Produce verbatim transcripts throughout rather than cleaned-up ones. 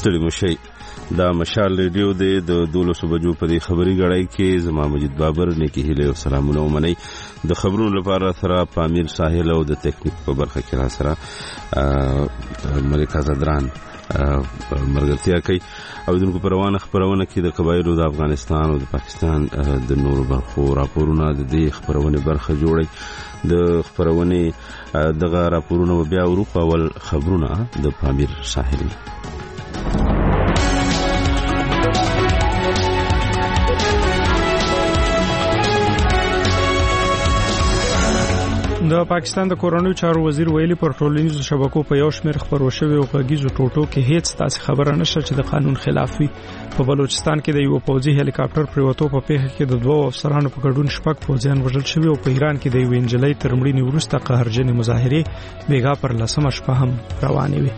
ستړي مشي. دا مشال ریډیو دی د دولسو بجو په دې خبري غړای کې زما مجید بابر نیکی هیله او سلامونه ومني. د خبرونو لپاره سره پامیر ساحل او د ټیکنیک په برخه کې را سره ملک زدران مرګتیا کوي. او دغه پروانه خبرونه کې د قبایلو د افغانستان او د پاکستان د نورو برخو راپورونه د دې خبرونه برخه جوړي. د خبرونه دغه راپورونه بیا اروپا ول خبرونه د پامیر ساحل. د پاکستان د کورونو چارو وزیر ویلي پر ټولنیزو شبکو په یو شمېر خبرو شوی او غږیزو ټوټو کې هیڅ تاسو خبره نشته چې د قانون خلاف وي. په بلوچستان کې د یو پوځي هلیکاپټر پریوتو په پیښه کې د دوه افسرانو په ګډون شپږ پوځیان وژل شوي او په ایران کې د یو انجلۍ تر مړینې وروسته قهرجنې مظاهرې بیګا پر لسمه شپه هم روانې وي.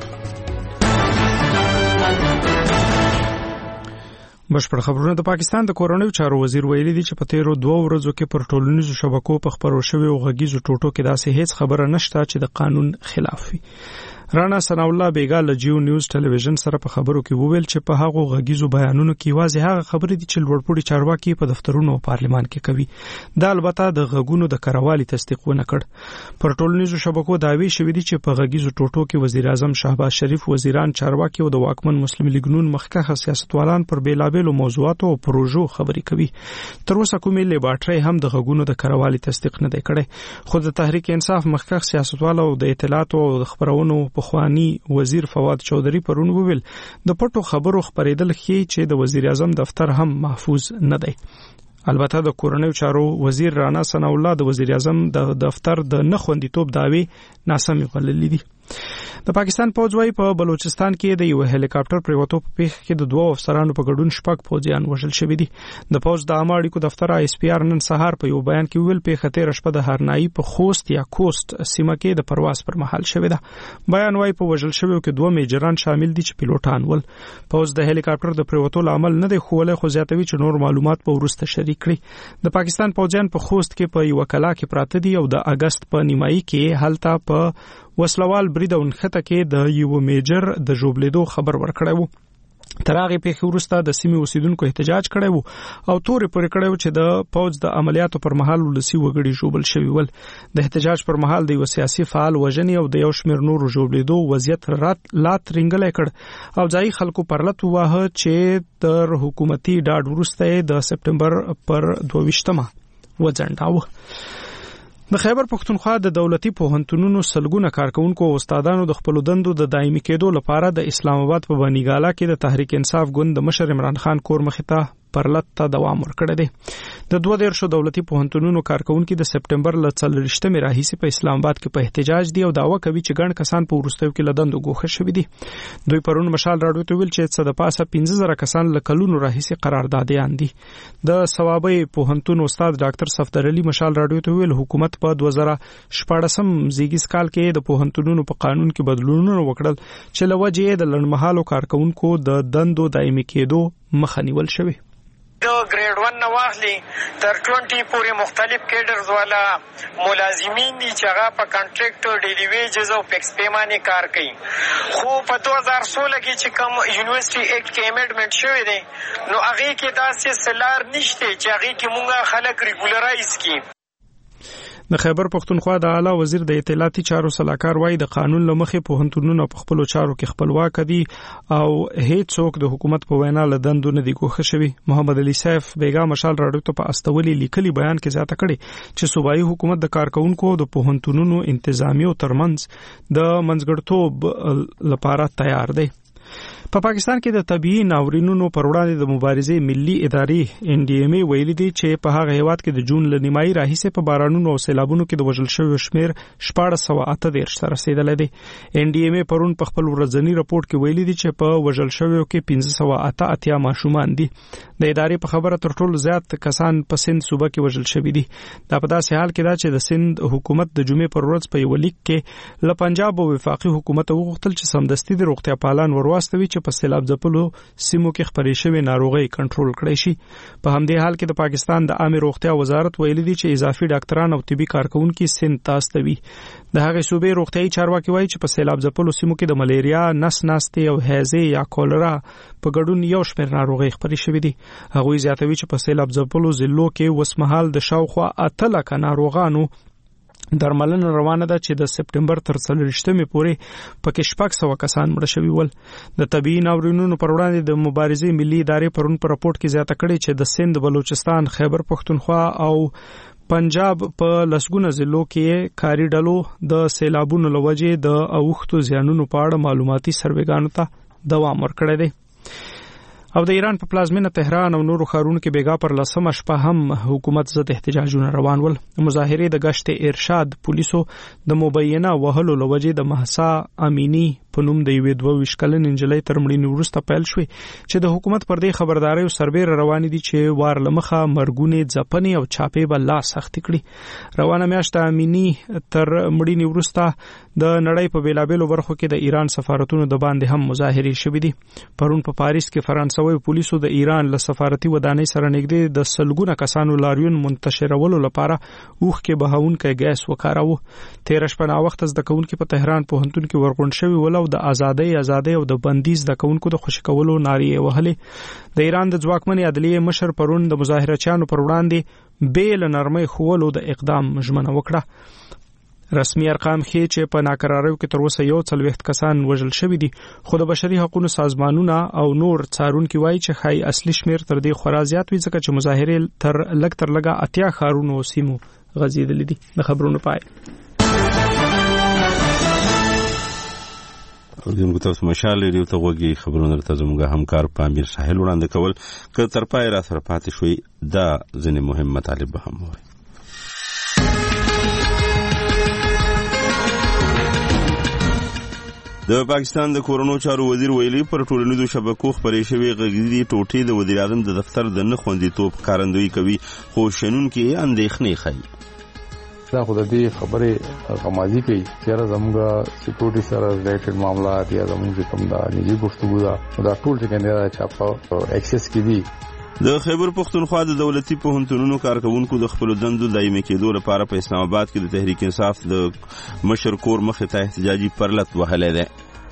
بشپړ خبرونه. د پاکستان د کورونو چارو وزیر ویلي دي چې په تیرو دوه ورځو کې پر ټولنیزو شبکو په خبرو شوی او غږیزو ټوټو کې داسې هیڅ خبره نشته چې د قانون خلاف وي. رانا ثنا الله بیګا له جیو نیوز ټلویزیون سره په خبرو کې وویل چې په هغه غږیزو بیانونو کې واځي هغه خبرې دي چې لوړپوړي چارواکي په دفترونو او پارلمان کې کوي. دا البته د غږونو د کاروالي تصدیق ونه کړ. پر ټولنیزو شبکو داوی شوې دي چې په غږیزو ټوټو کې وزیر اعظم شهباز شریف، وزیران، چارواکي او د واکمن مسلم لیګ نون مخکښ سیاستوالان پر بیلابېلو موضوعاتو او پروژو خبرې کوي. تر اوسه کومې لیبارټري هم د غږونو د کاروالي تصدیق نه دی کړی. خو د تحریک انصاف مخکښ سیاستوال او د اطلاعات او خبرونو په خواني وزیر فواد چودھری پرون وویل د پټو خبرو خبرېدل ښیي چې د وزیر اعظم دفتر هم محفوظ نه دی. البته د کورونو چارو وزیر رانا ثنا الله د وزیر اعظم د دفتر د نخوندیتوب داوی ناسمې بللې دي. د پاکستان پوځ وايي په بلوچستان کې د یو هلیکاپټر پریوتو په پیښه کې د دوه افسرانو په ګډون شپږ پوځیان وژل شوي دي. د پوځ د عامه اړیکو دفتر ایس پی آر نن سهار په یو بیان کې ویل پیښه تیر شپه د هرنایي په خوست یا کوست سیمه کې د پرواز پر مهال شوې ده. بیان وايي په وژل شویو کې دوه میجران شامل دي چې پیلوټان ول. پوځ د هلیکاپټر د پریوتو عمل نه دی خوله خو زیاتوي چې نور معلومات په ورسته شریک کړي. د پاکستان پوځیان په خوست کې په یو کلا کې پراته دي او د اگست په نیمایي کې هلته په وسلوال برید او نخته کې د یو میجر د جوړلیدو خبر ورکړی وو. تر هغه پیښې وروسته د سیمې اوسیدونکو احتجاج کړی وو او تورې پورې کړی وو چې د پوځ د عملیاتو پر مهال ولسی وګړي جوړبل شوي ول. د احتجاج پر مهال د یو سیاسي فعال وژنې او د یو شمېر نورو جوړلیدو وضعیت رات لات رنګلې کړ او ځای خلکو پرلط واه چې تر حکومتي ډاډ وروسته د سپټمبر پر دوه ویشتمه وځنډاوه. د خیبر پښتونخوا د دولتي پوهنتونونو سلګونه کارکونکو او استادانو د خپل دندو د دایمي کېدو لپاره د اسلام آباد په بنیګالا کې د تحریک انصاف ګوند د مشر عمران خان کور مخې ته پرلط ته دوام ورکړی دی. د دوه دیرشو دولتي پوهنتونونو کارکونکو د سپټمبر ل څلوېښتمې راهیسې په اسلام آباد کې په احتجاج دي او دعوه کوي چې ګڼ کسان په وروستیو کې له دندو ګوښه شوي دي. دوی پرون مشال راډیو ته ویل چې څه د پاسه پنځه زره کسان له کلونو راهیسې قراردادیان دي. د ثوابي پوهنتون استاد ډاکټر صفدر علي مشال راډیو ته ویل حکومت په دوه زره شپاړسم زیږیز کال کې د پوهنتونونو په قانون کې بدلونونه وکړل چې لوجې د لړمحالو کارکونکو د دندو دایمي کېدو مخه نیول شوی. د ګریډ ون نه واخلي تر ټوینټي پورې مختلف کیډرز والا ملازمین دي چې هغه په کانټریکټ ډیلی ویجز او فکس پیمانې کار کوي. خو په دوه هزار سوله کې چې کوم یونیورسيټي ایکټ کې امندمنت شوی دی نو هغه کې داسې سلار نشته چې هغه کې مونږه خلک ریګولرایز کړي. د خیبر پښتونخوا د اعلی وزیر د اطلاعاتي چارو صلاحکار وایي د قانون لمخې پوهنتونونو په خپل چارو کې خپلواک دي او هیڅ څوک د حکومت په وینا له دندو نه دی ګوښه شوی. محمد علي سیف بیګا مشال راډیو ته په استولي لیکلي بیان کې زیاته کړي چې صوبایي حکومت د کارکونکو د پوهنتونونو انتظامی او ترمنځ د منځګړتوب لپاره تیار دی. په پا پاکستان کې د طبيعي ناورینونو پر وړاندې د مبارزې ملي ادارې ان ډي ام ای ویلي دي چې په هغه هیواد کې د جون ل نیمایي راهیسې په بارانونو او سیلابونو کې د وژل شویو شمیر شپږ سوه اته دېرش ته رسیدلی دی. ان ډي ام ای پرون په خپل ورځني راپورټ کې ویلي دي چې په وژل شویو کې پنځه سوه اته اتیا ماشومان دي. د د ادارې په خبره تر ټولو زیات کسان په سند صوبه کې وژل شوي دي. دا په داسې حال کې دا چې د سند حکومت د جمعې پر ورځ په یو لیک کې له پنجاب او وفاقي حکومت وغوښتل چې سمدستي د روغتیا پالان ورواستوي چې په سیلاب ځپلو سیمو کې خپرې شوې ناروغۍ کنټرول کړي شي. په همدې حال کې د پاکستان د عامه روغتیا وزارت ویلي دی چې اضافي ډاکټران او طبي کارکونکي سند تاستوي. د هغې صوبې روغتیايي چارواکي وایي چې په سیلاب ځپلو سیمو کې د ملیریا، نس ناستې او هیزې یا کولرا په ګډون یو شمېر ناروغۍ خپرې شوې دي. هغوی زیاتوي چې په سیلاب ځپلو ضلعو کې وسمهال د شاوخوا اته لکه ناروغانو درملنه روانه ده چې د سپټمبر تر څلوېښتمې پورې پکې شپږ سوه کسان مړه شوي ول. د طبیعي ناورینونو پر وړاندې د مبارزې ملي ادارې پرون په راپورټ کې زیاته کړې چې د سند، بلوچستان، خیبر پښتونخوا او پنجاب په لسګونه ضلعو کې کاري ډلو د سیلابونو له وجې د اوښتو زیانونو په اړه معلوماتي سروېګانو ته دوام ورکړی دی. او د ایران په پلازمینه تهران او نورو ښارونو کې بیګا پر لسمه شپه هم حکومت ضد احتجاجونه روان ول. مظاهرې د گشت ارشاد پولیسو د مبینه وهلو له وجې د مهسا امینی په نوم د یوې دوه ویشت کلنې نجلۍ تر مړینې وروسته پیل شوې چې د حکومت پر دې خبردارۍ او سربېره روانې دي چې وار له مخه مرګونې، ځپنې او چاپې به لا سختې کړي. روانه میاشت امینی تر مړینې وروسته د نړۍ په بیلابیلو برخو کې د ایران سفارتونو د باندې هم مظاهرې شوې دي. پرون په پاریس کې فرانسوي پولیسو د ایران له سفارتي ودانۍ سره نږدې د سلګونه کسانو لاریون منتشرولو لپاره اوښکې بهونکی ګیس وکاراوه. تېره شپه ناوخته زده کوونکي په تهران پوهنتون کې ورغونډ شوي ول او د ازادۍ ازادۍ او د بندي زده کوونکو د خوشي کولو نارې وهلې. د ایران د ځواکمنې عدلیې مشر پرون د مظاهرچیانو پر وړاندې بې له نرمۍ ښوولو د اقدام ژمنه وکړه. رسمي ارقام ښیي چې په ناکراریو کې تر اوسه یو څلوېښت کسان وژل شوي دي، خو د بشري حقوقو سازمانونه او نور څارونکي وایي چې ښایي اصلي شمېر تر دې خورا زیات وي ځکه چې مظاهرې تر لږ تر لږه اتیا ښارونو او سیمو غځېدلې دي. د خبرونو پای. زموږ تاسو مشال ریډیو ته غوږی خبرونه درته زموږ همکار پامیر ساحل وړاندې کول که تر پای را سره پاتې شوي دا ځینې مهم مطالب به هم وایي. د پاکستان د کورونو چارو وزیر ویلي پر ټولنیزو شبکو خپرې شوې غږیزې ټوټې د وزیر اعظم د دفتر د نه خوندیتوب ښکارندویي کوي، خو شنونکي اندېښنې ښیي. دا خو د دې خبرې غمازي کوي چې زموږ سکیورټي سره ریلیټډ معاملات یا زموږ کوم دا نجی گفتگو دا دا ټول چې کنده چې په اکسس کې دي. د خیبر پښتونخوا د دولتي پوهنتونونو کارکونکو د خپل دندو دایمي کېدو لپاره په اسلام آباد کې د تحریک انصاف د مشر کور مخې ته احتجاجي پرلط وهلی دی.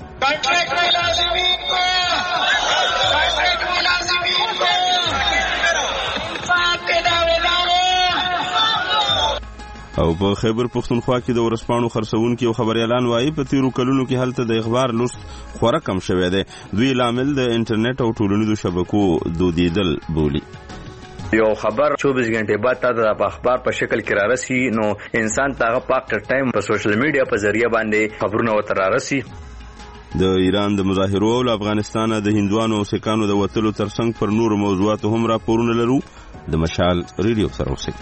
او په خیبر پښتونخوا کې د ورسپاڼو خرڅونکي او خبريالان وایي په تیرو کلونو کې هلته د اخبار لوست خورا کم شوی دی. دوی لامل د انټرنیټ او ټولنیزو شبکو دودیدل بولي. یو خبر چوبیس غنټې بعد تا د اخبار په شکل کې را رسي نو انسان تاغه پاک ټایم په سوشل میډیا په ذریعہ باندې خبرونه وتر را رسي. د ایران د مظاهرو او افغانستان د هندوانو او سکانو د وتلو ترڅنګ پر نور موضوعاتو هم راپورونه لرو. د مشال ریډیو سره اوسئ.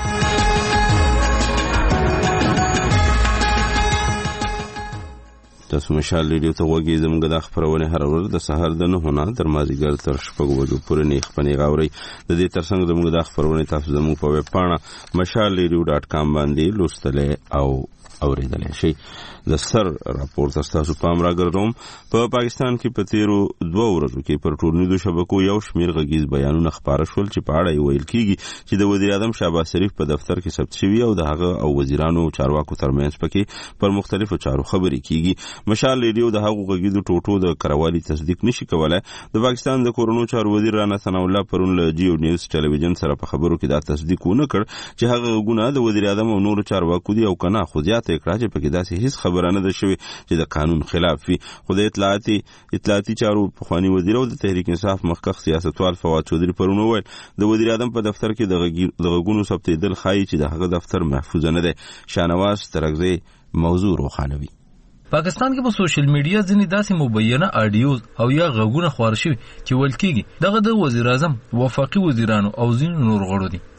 تاسو مشال ریډیو ته وګورئ. زموږ د خبرونه هر ورځ د سهار د نه هونه تر مازیګر تر شپږ بجو پورې نه خپنې غاوري. د دې ترڅنګ زموږ د خبرونه تاسو زموږ په ویب پاڼه مشال ریډیو ډاټ کام باندې لوستلې او اوریدلې شي. د سر راپور تاسو پام راګرځوم. په پاکستان کې په تیرو دوه ورځو کې پر ټولنیزو شبکو یو شمیر غږیز بیانونه خبره شول چې په اړه ویل کیږي چې د وزیر اعظم شهباز شریف په دفتر کې ثبت شوی او د هغه او وزیرانو او چارواکو ترمنځ پکې پر مختلفو چارو خبرې کیږي. مشال ریډیو د هغو غږیزو ټوټو د کروالي تصدیق نشي کولای. د پاکستان د کورونو چارو وزیر رانا ثنا الله پرون له جیو نیوز ټلویزیون سره په خبرو کې دا تصدیق ونه کړ چې هغه غږونه د وزیر اعظم او نورو چارواکو دي او کنه خو زیاته کړه چې پکې داسې هیڅ خبره نه ده شوې چې د قانون خلاف وي. خو د اطلاعاتي اطلاعاتي چارو پخوانی وزیر او د تحریک انصاف مخکښ سیاستوال فواد چودھری پرون وویل د وزیر اعظم په دفتر کې د غږونو ثبتېدل ښایي چې د هغه دفتر محفوظ نه دی. شاهنواز ترکزی موضوع روښانوي. پاکستان کې په سوشل میډیا ځینې داسې مبینه آډیوز او یا غږونه خپاره شوي چې ویل کېږي دغه د وزیر اعظم، وفاقي وزیرانو او ځینو نور غړو دي.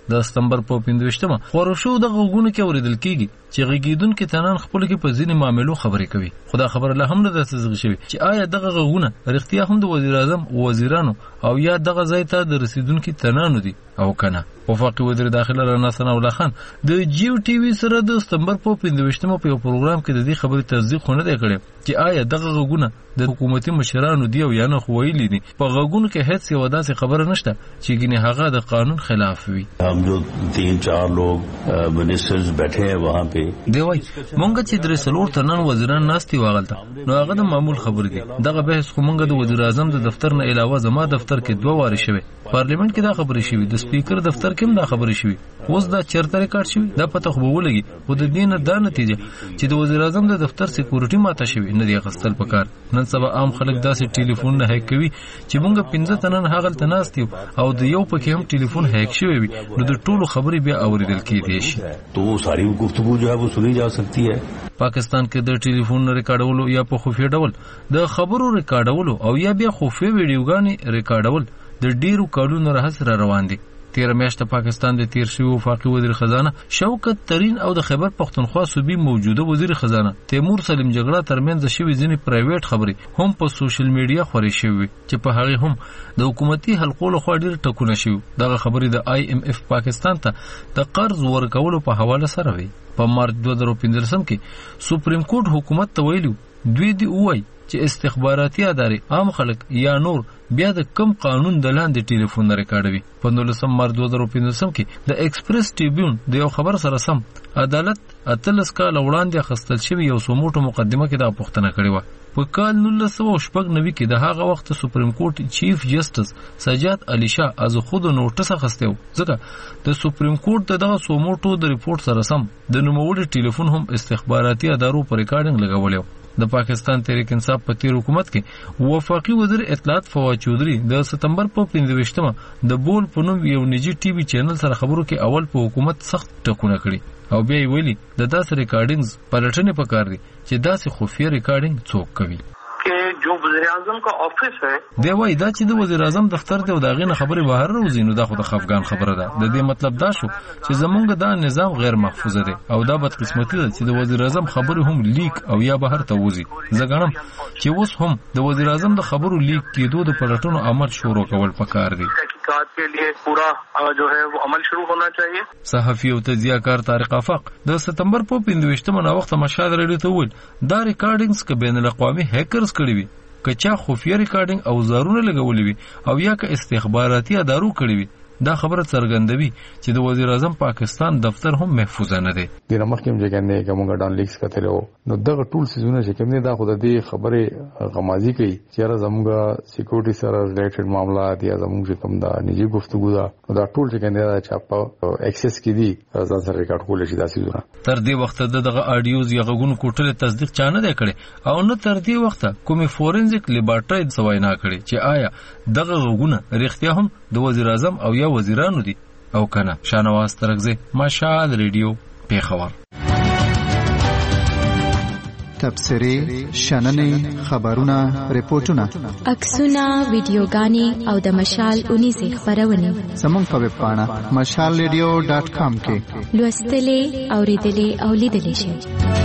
د سپتمبر په پنځويشتمه خورو شو د غوګونو کې اوریدل کیږي چې غږیدونکو تنان خپل کې په ځینې معاملو خبرې کوي. خدا خبر له هم نه د تصدیق شوی چې آیا دغه غوګونه رښتیا هم د وزیر اعظم او وزیرانو او یا دغه ځای ته د رسیدونکو تنانو دي او کنه. وفاقي وزیر داخله رانا ثنا الله خان د جیو ټي وي سره د سپتمبر په پنځويشتمه په یو پروګرام کې د دې خبرې تصدیق نه دی کړی چې آیا دغه غوګونه د حکومتي مشرانو دی او یا نه خو ویلي دي. په غوګونو کې هیڅ یو داسې خبره نشته چې ګینه هغه د قانون خلاف وي. हम जो तीन चार लोग मिनिस्टर्स बैठे हैं वहाँ पे دی وای مونږ چې درې څلور تنن وزیران ناستي واغلته نو هغه د معمول خبر دي. دغه بحث خو مونږ د وزیر اعظم د دفتر نه علاوه زما دفتر کې دوه واره شوی، پارلیمنت کې دا خبرې شوی، د سپیکر دفتر کې هم دا خبرې شوی. اوس دا چرته ریکارډ شوی دا پته خو ولګي خو د دې نه دا نتیجه چې د وزیر اعظم د دفتر سکیورټي ماته شوی نه دی غستل پکار. نن سبا عام خلک داسې ټلیفون نه هک کوي چې مونږ پنځه تنن هغه تناستي او د یو پکې هم ټلیفون هک شوی وي نو د ټولو خبرې بیا اوریدل کېدې شي. تو ساری گفتگو جو ہے وہ سنی جا سکتی ہے. پاکستان کې د ټلیفون ریکارډولو یا په خفیه ډول د خبرو ریکارډولو او یا بیا خفیه ویډیوګانې ریکارډول د ډیرو کارونو راهس را روان دي. تیر میاشت پاکستان د تیر شوی وفاقي وزیر خزانه شوکت ترین او د خیبر پختونخوا صوبې موجوده وزیر خزانه تیمور سلیم جګړه ترمنځ شوی ځینې پرایویټ خبري هم په سوشل میډیا خوري شوی چې په هغه هم د حکومتي حلقو له خوا ډیر ټکونه شوی. دغه خبري د آی ایم اف پاکستان ته د قرض ورکولو په حواله سره وی. په مارچ دوه زره پنځلسم کې سپریم کورټ حکومت ته ویلو دوی دی وای چې استخباراتي ادارې عام خلک یا نور بیا د کم قانون د لاندې ټلیفون ریکارډوي. په نولسم مارچ دوه زره پنځلسم کې د ایکسپریس ټریبیون د یو خبر سره سم عدالت اتلس کال وړاندې اخیستل شوی یو سموټو مقدمه کې دا پوښتنه کړې و. په کال نولس سوه شپږ نوي کې د هغه وخت سپریم کورټ چیف جسټس سجاد علي شاه از خود نوټس اخیسته و ځکه د سپریم کورټ د دغه سموټو د ریپورت سره سم د نوموړي ټلیفون هم استخباراتي ادارو پر ریکارډینګ لګولیو. د پاکستان تحریک انصاف په تیر حکومت کې وفاقي وزیر اطلاعات فواد چودھری د سپتمبر په پنځويشتمه د بول په نوم یو نجی ټي وي چینل سره خبرو کې اول په حکومت سخت ټکونه کړي او بیا ویلي د داسې ریکارډینګز پلټنې پکار دي چې داسې خفیه ریکارډینګ څوک کوي. جو وزیر اعظم کا آفس ہے دی وای دا چې د وزیر اعظم دفتر دی او دا غینه خبره بهر راوځي نو دا خو د خفګان خبره ده. د دې مطلب دا شو چې زمونږ دا نظام غیر محفوظ دی او دا بدقسمتي ده چې د وزیر اعظم خبره هم لیک او یا بهر ته وځي. زه ګڼم چې اوس هم د وزیر اعظم د خبرو لیک کېدو د پلټنو عمل شروع کول پکار دی. تحقیقات کے لیے پورا جو ہے وہ عمل شروع ہونا چاہیے. صحافي او تجزیه کار طارق افاق د سپتمبر په پنځويشتمه نو وخت مشاهده لري ته ول دا ریکارډینګز ک بین الاقوامي هیکرز کړی وي کچا خفیه ریکارډینګ او زارونه لګولې وي او یا که استخباراتي ادارو کړی وي. دا خبره څرګندوي چې د وزیر اعظم پاکستان دفتر هم محفوظ نه دی. د مخکې هم ځکه نه کومه ډان لیکس کتلو نو دغه ټول سيزونه چې کوم نه دا خود دې خبره غمازي کوي چې زموږه سکیورټي سره ریلیټډ معاملات یا زموږ کوم دا نجی گفتگو دا دا ټول چې کنه دا چاپه اکسس کړي ځان سره ریکارډ کول شي دا سيزونه. تر دې وخت دغه اډیوز یا غوګونو کوټل تصدیق چانه دی کړي او نه تر دې وخت کومي فورنزیک لیبارټری سوای نه کړي چې آیا دغه غوګونه رښتیا هم د وزیر اعظم او یا وزیرانو دي او کنه. شانواز ترغزه مشال ریډیو پیښور. تبصره شننه خبرونه ریپورتونه عکسونه ویډیوګانې او د مشال اونې زی خبرونه زموږ په ویب پاڼه مشال ریډیو ډاټ کام کې لوستلې اوریدلې او لیدلې شئ.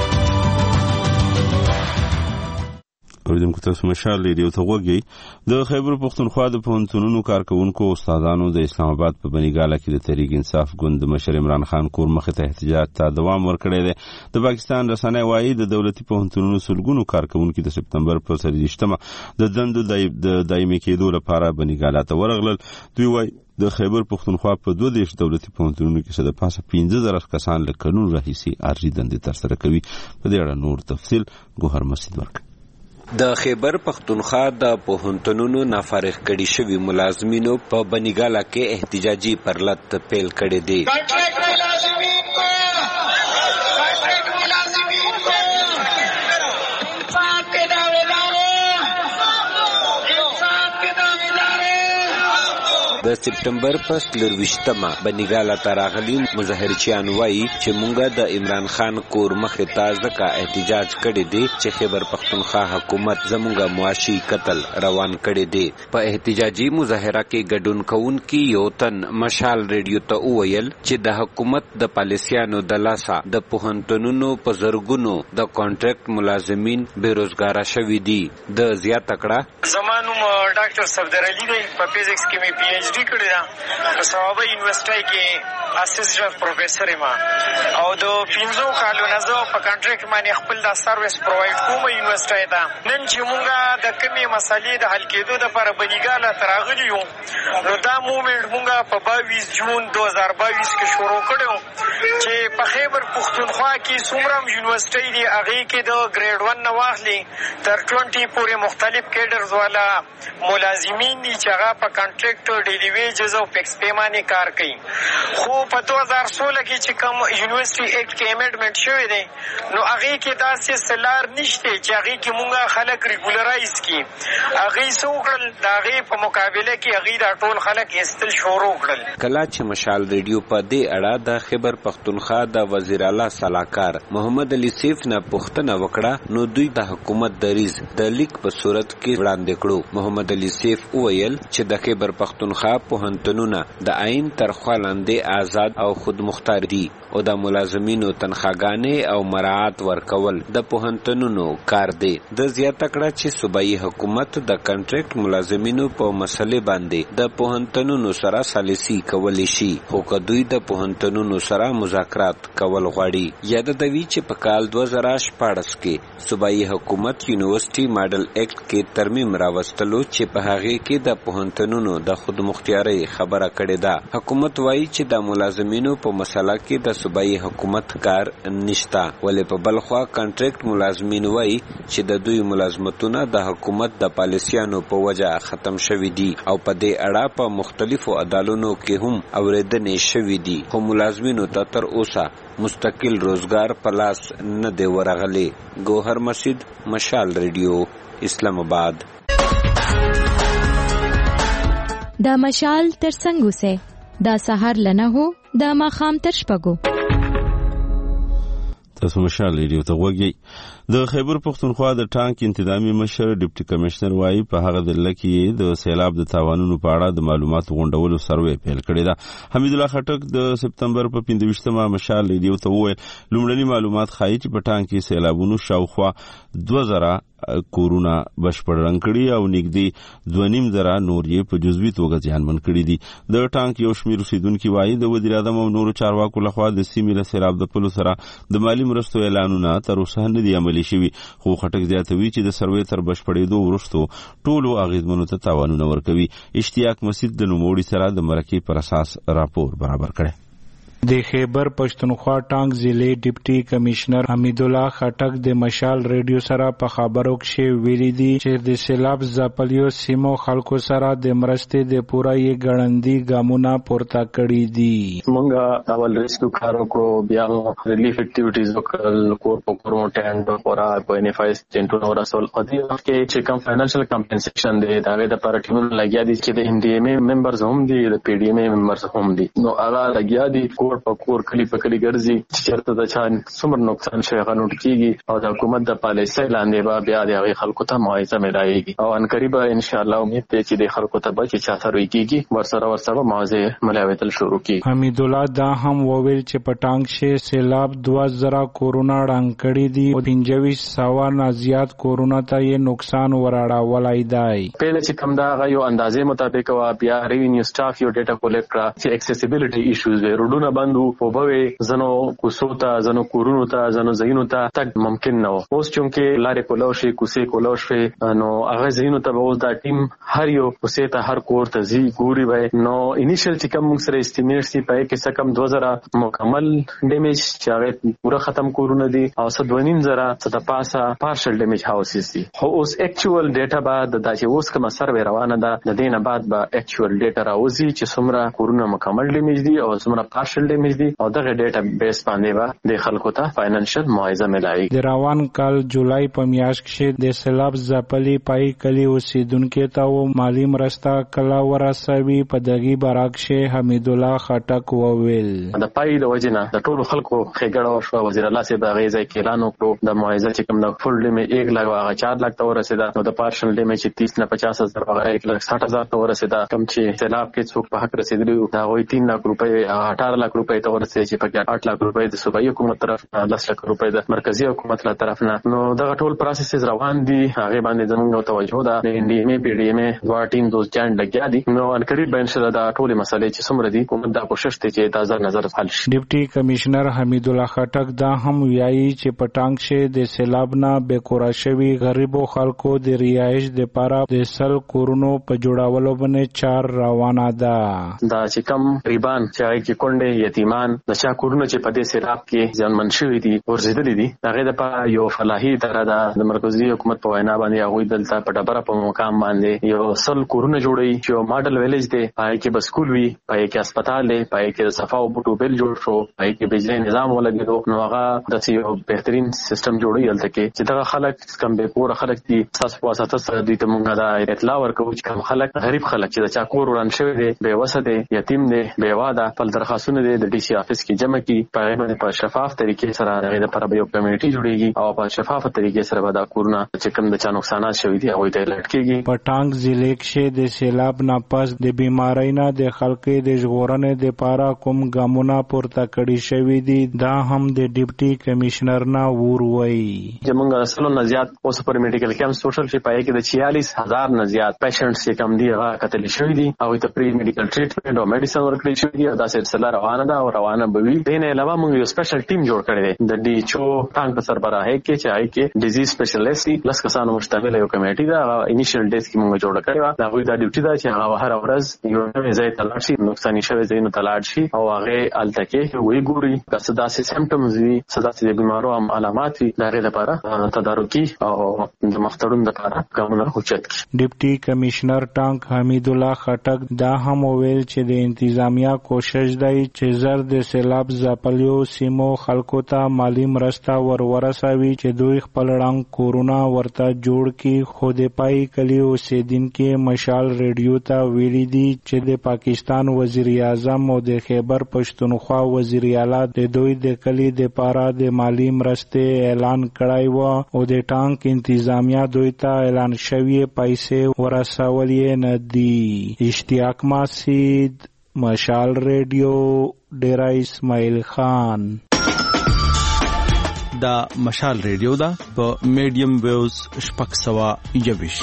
اوریدونکو تاسو مشال ریډیو ته وګورئ. د خیبر پختونخوا د پوهنتونونو کارکونکو استادانو د اسلام آباد په بنیګاله کې د تحریک انصاف ګوند مشر عمران خان کور مخې ته احتجاج ته دوام ورکړی دی. د پاکستان رسنۍ وايي د دولتي پوهنتونونو سلګونو کارکونکو د سپتمبر په څلوېښتمه د دندو د دایمي کېدو لپاره بنیګاله ته ورغلل. دوی وايي د خیبر پختونخوا په دوه دیش دولتي پوهنتونونو کې د پاسه پنځه زره کسان له قانون راهیسي ارزي دندې ترسره کوي. په دې اړه نور تفصیل ګوهر مسعود ورکړي. د خیبر پختونخوا د پوهنتونونو نافارغ کړي شوی ملازمینو په بنیګاله کې احتجاجي پرلط پیل کړي دي. د سپټمبر په څلرویشتمه بنګاله ته راغلي مظاهرچیان وایي چې مونږ د عمران خان کور مخې ته ځکه احتجاج کړی دی چې خیبر پختونخوا حکومت زمونږ معاشي قتل روان کړی دی. په احتجاجي مظاهره کې ګډون کوونکي یو تن مشال ریډیو ته وویل چې د حکومت د پالیسیانو د لاسه د پوهنتونونو په زرګونو د کانټریکټ ملازمین بیروزګاره شوي دي. د زیاته کړه زمانوم ډاکټر صفدر علي دی، په فزیکس کې مې پی ایچ ډي کړې ده، په صوابه یونیورسيټي کې اسسټنټ پروفیسور یم او د پنځو کالو نه زه په کانټریکټ باندې خپل د سرویس پرووایډ کوم یونیورسيټي ته. نن چې مونږه د کمې مسالې د حل کېدو لپاره بنګاله ته راغلي یو، نو دا مومنټ مونږه په باییس جون دو هزار باییس کې شروع کړو چې په خیبر پختونخوا کې څومره یونیورسيټي دي هغې کې د ګریډ ون نه واخلي تر ټوینټي پورې مختلف کیډرز والا ملازمین دي چې هغه په کانټریکټ ډیلی ویجز او فکس پی باندې کار کوي. خو په دو هزار سوله کې چې کوم یونیورسيټي ایکټ کې امندمنټ شوی دی نو هغې کې داسې سلار نشته چې هغې کې مونږه خلک ریګولرایز کړي. هغې څه وکړل، د هغې په مقابله کې هغې دا ټول خلک ایستل شروع کړل. کله چې مشال ریډیو په دې اړه د خیبر پختونخوا د وزیر اعلی صلاحکار محمد علي سیف نه پوښتنه وکړه نو دوی د حکومت دریځ د لیک په صورت کې وړاندې کړو. محمد علي سیف وویل چې د خیبر پختونخوا پوهنتونونه د عین تر خوا لاندې آزاد او خودمختار دي او د ملازمینو تنخواګانې او مراعات ورکول د پوهنتونونو کار دی. د زیاته کړه چې صوبایي حکومت د کانټریکټ ملازمینو په مسلې باندې د پوهنتونونو سره سالسي کولی شي، خو که دوی د پوهنتونونو سره مذاکرات کول غواړي. یاد دوی چې په کال دوه زره شپاړس کې صوبایي حکومت یونیورسيټي ماډل ایکټ کې ترمیم راوستلو چې په هغې کې د پوهنتونونو د خودمختارۍ خبره کړې ده. حکومت وایي چې د ملازمینو په مسله کې د صوبایي حکومت کار نشته، ولې په بل خوا کانټریکټ ملازمین وایي چې د دوی ملازمتونه د حکومت د پالیسیانو په وجه ختم شوي دي او په دې اړه په مختلفو عدالتونو کې هم اورېدنې شوي دي، خو ملازمینو ته تر اوسه مستقل روزګار په لاس نه دی ورغلی. ګوهر مسجد، مشال ریډیو، اسلام آباد. دا مشال تر څنګه سه دا سحر لنه هو دا ماخام تر شپږو. تاسو مشال ریډیو ته وګورئ. د خیبر پختونخوا د ټانک انتظامی مشر ډیپټي کمشنر وایي په هغه ځل کې د سیلاب د تاوانونو په اړه د معلوماتو غونډولو سروې پیل کړی ده. حمید الله خټک د سپتمبر په پنځویشتمه مشال ریډیو ته وویل لومړني معلومات ښایي چې په ټانک کې سیلابونو شاوخوا دوه زره کورونه بشپړ رنګ کړي او نږدې دوه نیم زره نور یې په جزوي توګه زیانمن کړي دي. د ټانک یو شمېر اوسیدونکي وایي د وزیر اعظم او نورو چارواکو لخوا د سیمې له سیلاب د پلو سره د مالي مرستو اعلانونه تر اوسه نه دي عملي شوي، خو خټک زیاتوي چې د سروې تر بشپړېدو وروسته ټولو اغېزمنو ته تاوانونه ورکوي. اشتیاق مسجد د نوموړي سره د مرکې پر اساس راپور برابر کړی. د خیبر پښتونخوا ټانک ضلع ډیپټي کمشنر حمید الله خټک د مشال ریډیو سره په خبرو کې ویلي دي چې د سیلاب ځپلیو سیمو خلکو سره د مرستې د پوره یې ګړندي ګامونه پورته کړي دي. موږ اول ریسکیو کار وکړو، بیا ریلیف اکټیویټیز وکړل، کور په کور مو ټینټ پورا په ان اف آی ټینټونو رسول او دې وخت کې چې کوم فاینانشل کمپنسیشن دی دا غي د لپاره ټیمونه لګیا دي چې د ان ډي ایم ای ممبرز هم دي، د پی ډي ایم ای ممبرز هم دي، نو هغه لګیا دي کور په کور کلی په کلی ګرځي چې چېرته د چا څومره نقصان شوی هغه نوټ کیږي او د حکومت د پالیسۍ لاندې به بیا د هغې خلکو ته معاوضه میلاېږي او عنقریبه انشاءالله امید دی چې د خلکو ته به چې چا سروي کیږي ورسره ورسره به معاوضې ملاوېدل شروع کیږي. حمید الله دا هم وویل چې په ټانک کې سیلاب دوه زره کورونه ړنګ کړي دي او پنځویشت سوه نه زیات کورونه ته یې نقصان وراړولی دی. پهله چې کوم دا هغه یو اندازې مطابق وه، بیا ریونیو سټاف یو ډیټا کولیکټ کړه چې اکسیسیبیلیټي ایشوز وې، روډونه بند وو، اوبه وې، ځنو کوڅو ته ځنو کورونو ته ځنو ځایونو ته تګ ممکن نه و. اوس چونکې لارې کولاو شي، کوڅې کولاو شوې، نو هغه ځایونو ته به اوس دا ټیم هر یو کوڅې ته هر کور ته ځي ګوري به. نو انیشل چې کوم موږ سره استیمیټ سي په کې څه کم دوه زره مکمل ډیمیج چې هغه پوره ختم کورونه دي او څه دوه نیم زره څه د پاسه پارشل ډیمیج هاوسز دي. خو اوس اکچوال ډیټا بعد دا چې اوس کوم سروې روانه ده د دې نه بعد به اکچوال ډیټا راوځي چې څومره کورونه مکمل ډیمیج دي او څومره پارشل ډیمیج دي او دغه ډیټا بیس باندې به د خلکو ته فاینانشل معاوضه ملایي. د روان کال جولای په میاشت کې د سیلاب ځپلي پای کلی اوسیدونکو ته مالی مرسته کله ورسوي په دغه برعکس حمید الله خټک وویل د پای د وجنه د ټولو خلکو خېګړه وشو. وزیر الله صاحب هغه ځای کې اعلان وکړو د معاوضه چې کوم د فل ډیمیج یک لک هغه چار لک ته ورسېده نو د پارشل ډیمیج چې تیس نه پچاس هزار هغه یک لک ساठ هزار ته ورسېده. کوم چې سیلاب کې څوک په حق رسیدلی دا وایي تین لک روپۍ اٹھارہ لک روپۍ ته ورسېږي چې پکې آٹھ لک روپۍ د صوبایي حکومت طرف دس لک روپۍ د مرکزی حکومت له طرف نه. نو دغه ټول پروسس روان دي هغه باندې زموږ توجه ده. د ان ډي ام ای پی ډي ام ای دوه ټیم دوه جان لګیا دي. نو ان قریب به ان شاء الله دا ټول مسلې چې څومره دي کوم دا کوشش ته چې تازه نظر حل شي. ډیپټي کمشنر حمید الله خټک دا هم ویایي چې پټانګ شه د سیلاب نه بیکورا شوی غریبو خلکو د ریایش د لپاره د سل کورونو په جوړولو باندې چار روانه ده. دا چې کم غریبان چې هغه کې کونډې یتیمان د چا کورونه چې په دې سیلاب کې ځانمن شوي دي ورزیدلي دي هغه د په یو فلاحي اداره ده د مرکزی حکومت په وینا باندې هغه دلته په ډبره په مقام باندې یو سل کورونه جوړي چې ماډل ویلیج دی پای کې بس سکول وي پای کې هسپتال دی پای کې صفا او بوټو بل جوړ شو پای کې بجلی نظام ولګیدو. نو هغه د یو بهترین سیستم جوړي هلته کې چې دا خلک کم به کور خلک دي تاسو په اساس سره دي ته مونږه دا اطلاع ورکو چې کوم خلک غریب خلک چې د چا کور وران شوی دي بے وسه دي یتیم دي بے واده فل درخواستونه دي د ډي سي افیس کې جمع کی په باندې په شفاف طریقې سره هغه د پر یو کمیټي جوړیږي او په شفاف طریقې سره به دا کورونه چې کوم د چا نقصانات شوی دي هغه ته الرټ کیږي. پټانګ ضلع کې د سیلاب نه پس د بیماری نه د خلکو د ژغورنې د پاره کوم ګامونه پورته کړی شوی دي دا هم د ډیپټي کمشنر نه وروي. زمونږ اصلو نه زیات اوس پر میډیکل کیمپ سوشل شي پای کې د چھیالیس هزار نه زیات پیشنټس چې کم دي هغه کتل شوی دي او ته پری میډیکل ټریټمنټ او میډیسن ورکړي شوی دي دا سلسله روانه ده او روانه به وي. دین علاوه موږ یو سپیشل ټیم جوړ کړی دی د ډي ایچ او ټانګ په سربراهۍ کې چې هغه کې ډیزیز سپیشلیست لس کسانو مشتمل یو کمیټي ده. انیشل ډیز کې موږ جوړ کړی و دا وی دا ډیوټي ده چې هغه هر ورځ یو نوې ځای ته لاړ شي نقصان شوی ځای نو تلاړ شي او هغه التکه وی ګوري که څه داسې سیمپټمز وي څه داسې بیمارو هم علامات وي دا غیر لپاره تدارکي او د مختړون لپاره کومه اوچت کی. ډیپټي کمشنر ټانک حمید الله خټک دا هم ویل چې د انتظامیه کوشش دی چې زر د سیلاب ځپلیو سیمو خلکو ته مالی مرسته ورورسوي چې دوی خپل رنګ کورونا ورته جوړ کی. خو د پای کلی اوسیدونکو مشال ریډیو ته ویلي دي چې د پاکستان وزیر اعظم او د خیبر پښتونخوا وزیر اعلی د دوی د کلی د پاره د مالی مرستې اعلان کړای و او د ټانک انتظامیه دوی ته اعلان شوی پیسې ورسولې نه دي. اشتیاق ماسید مشال ریډیو ډیرا اسماعیل خان. دا مشال ریډیو دا په میډیم ویوز شپږ سوه یوویش.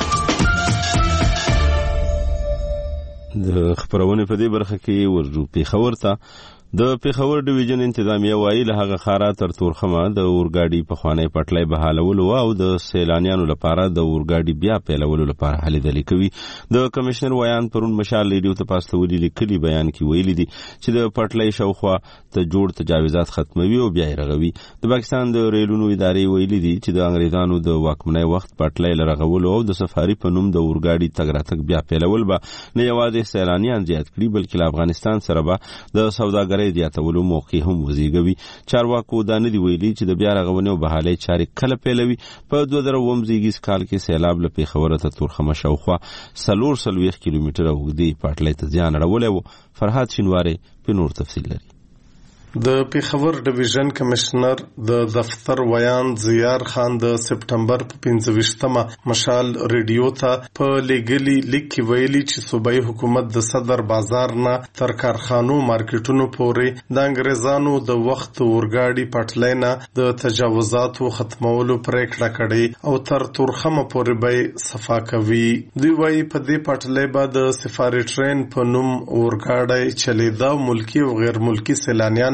د خبرونه په دې برخه کې ورجو پیښور ته د پیښور ډیویژن انتظامیه وایي له هغه خارا تر تورخمه د اورګاډي په خوانی پټلۍ بحالولو او د سیلانیانو لپاره د اورګاډي بیا پیلولو لپاره هلې دلې کوي. د کمشنر ویان پرون مشال ریډیو ته پاستولي لیکلي بیان کې ویلي دي چې د پټلۍ شاوخوا ته جوړ تجاوزات ختموي او بیا یې رغوي. د پاکستان د ریلونو ادارې ویلي دي چې د انګریزانو د واکمنۍ وخت پټلۍ لرغولو او د سفاري په نوم د اورګاډي تګ راتګ بیا پیلول به نه یوازې سیلانیان زیات کړي بلکې له افغانستان سره به د سوداګرۍ زیاتولو موقع هم وزیږوي. چارواکو دا نه دی ویلي چې د بیا رغونې او بحالۍ چارې کله پیلوي. په دوه زره اووه زیږیز کال کې سیلاب له پیښور ته تورخمه شاوخوا څلور څلوېښت کیلومتره اوږدې پټلۍ ته زیان اړولی و. فرهاد شینواری په نور تفصیل لري. د پیښور ډیویژن کمشنر د دفتر ویان زیار خان د سپټمبر په پنځه ویشتمه مشال ریډیو ته په لګلی لیک کې ویلي چې صوبایي حکومت د صدر بازار نه تر کارخانو مارکیټونو پورې د انګریزانو د وخت اورګاډي پټلۍ نه د تجاوزاتو ختمولو پریکړه کړې او تر تورخمه پورې به صفا کوي. دوی وایي په دې پټلۍ به د سفاري ټرین په نوم اورګاډي چلیدا ملکی او غیر ملکی سیلانیان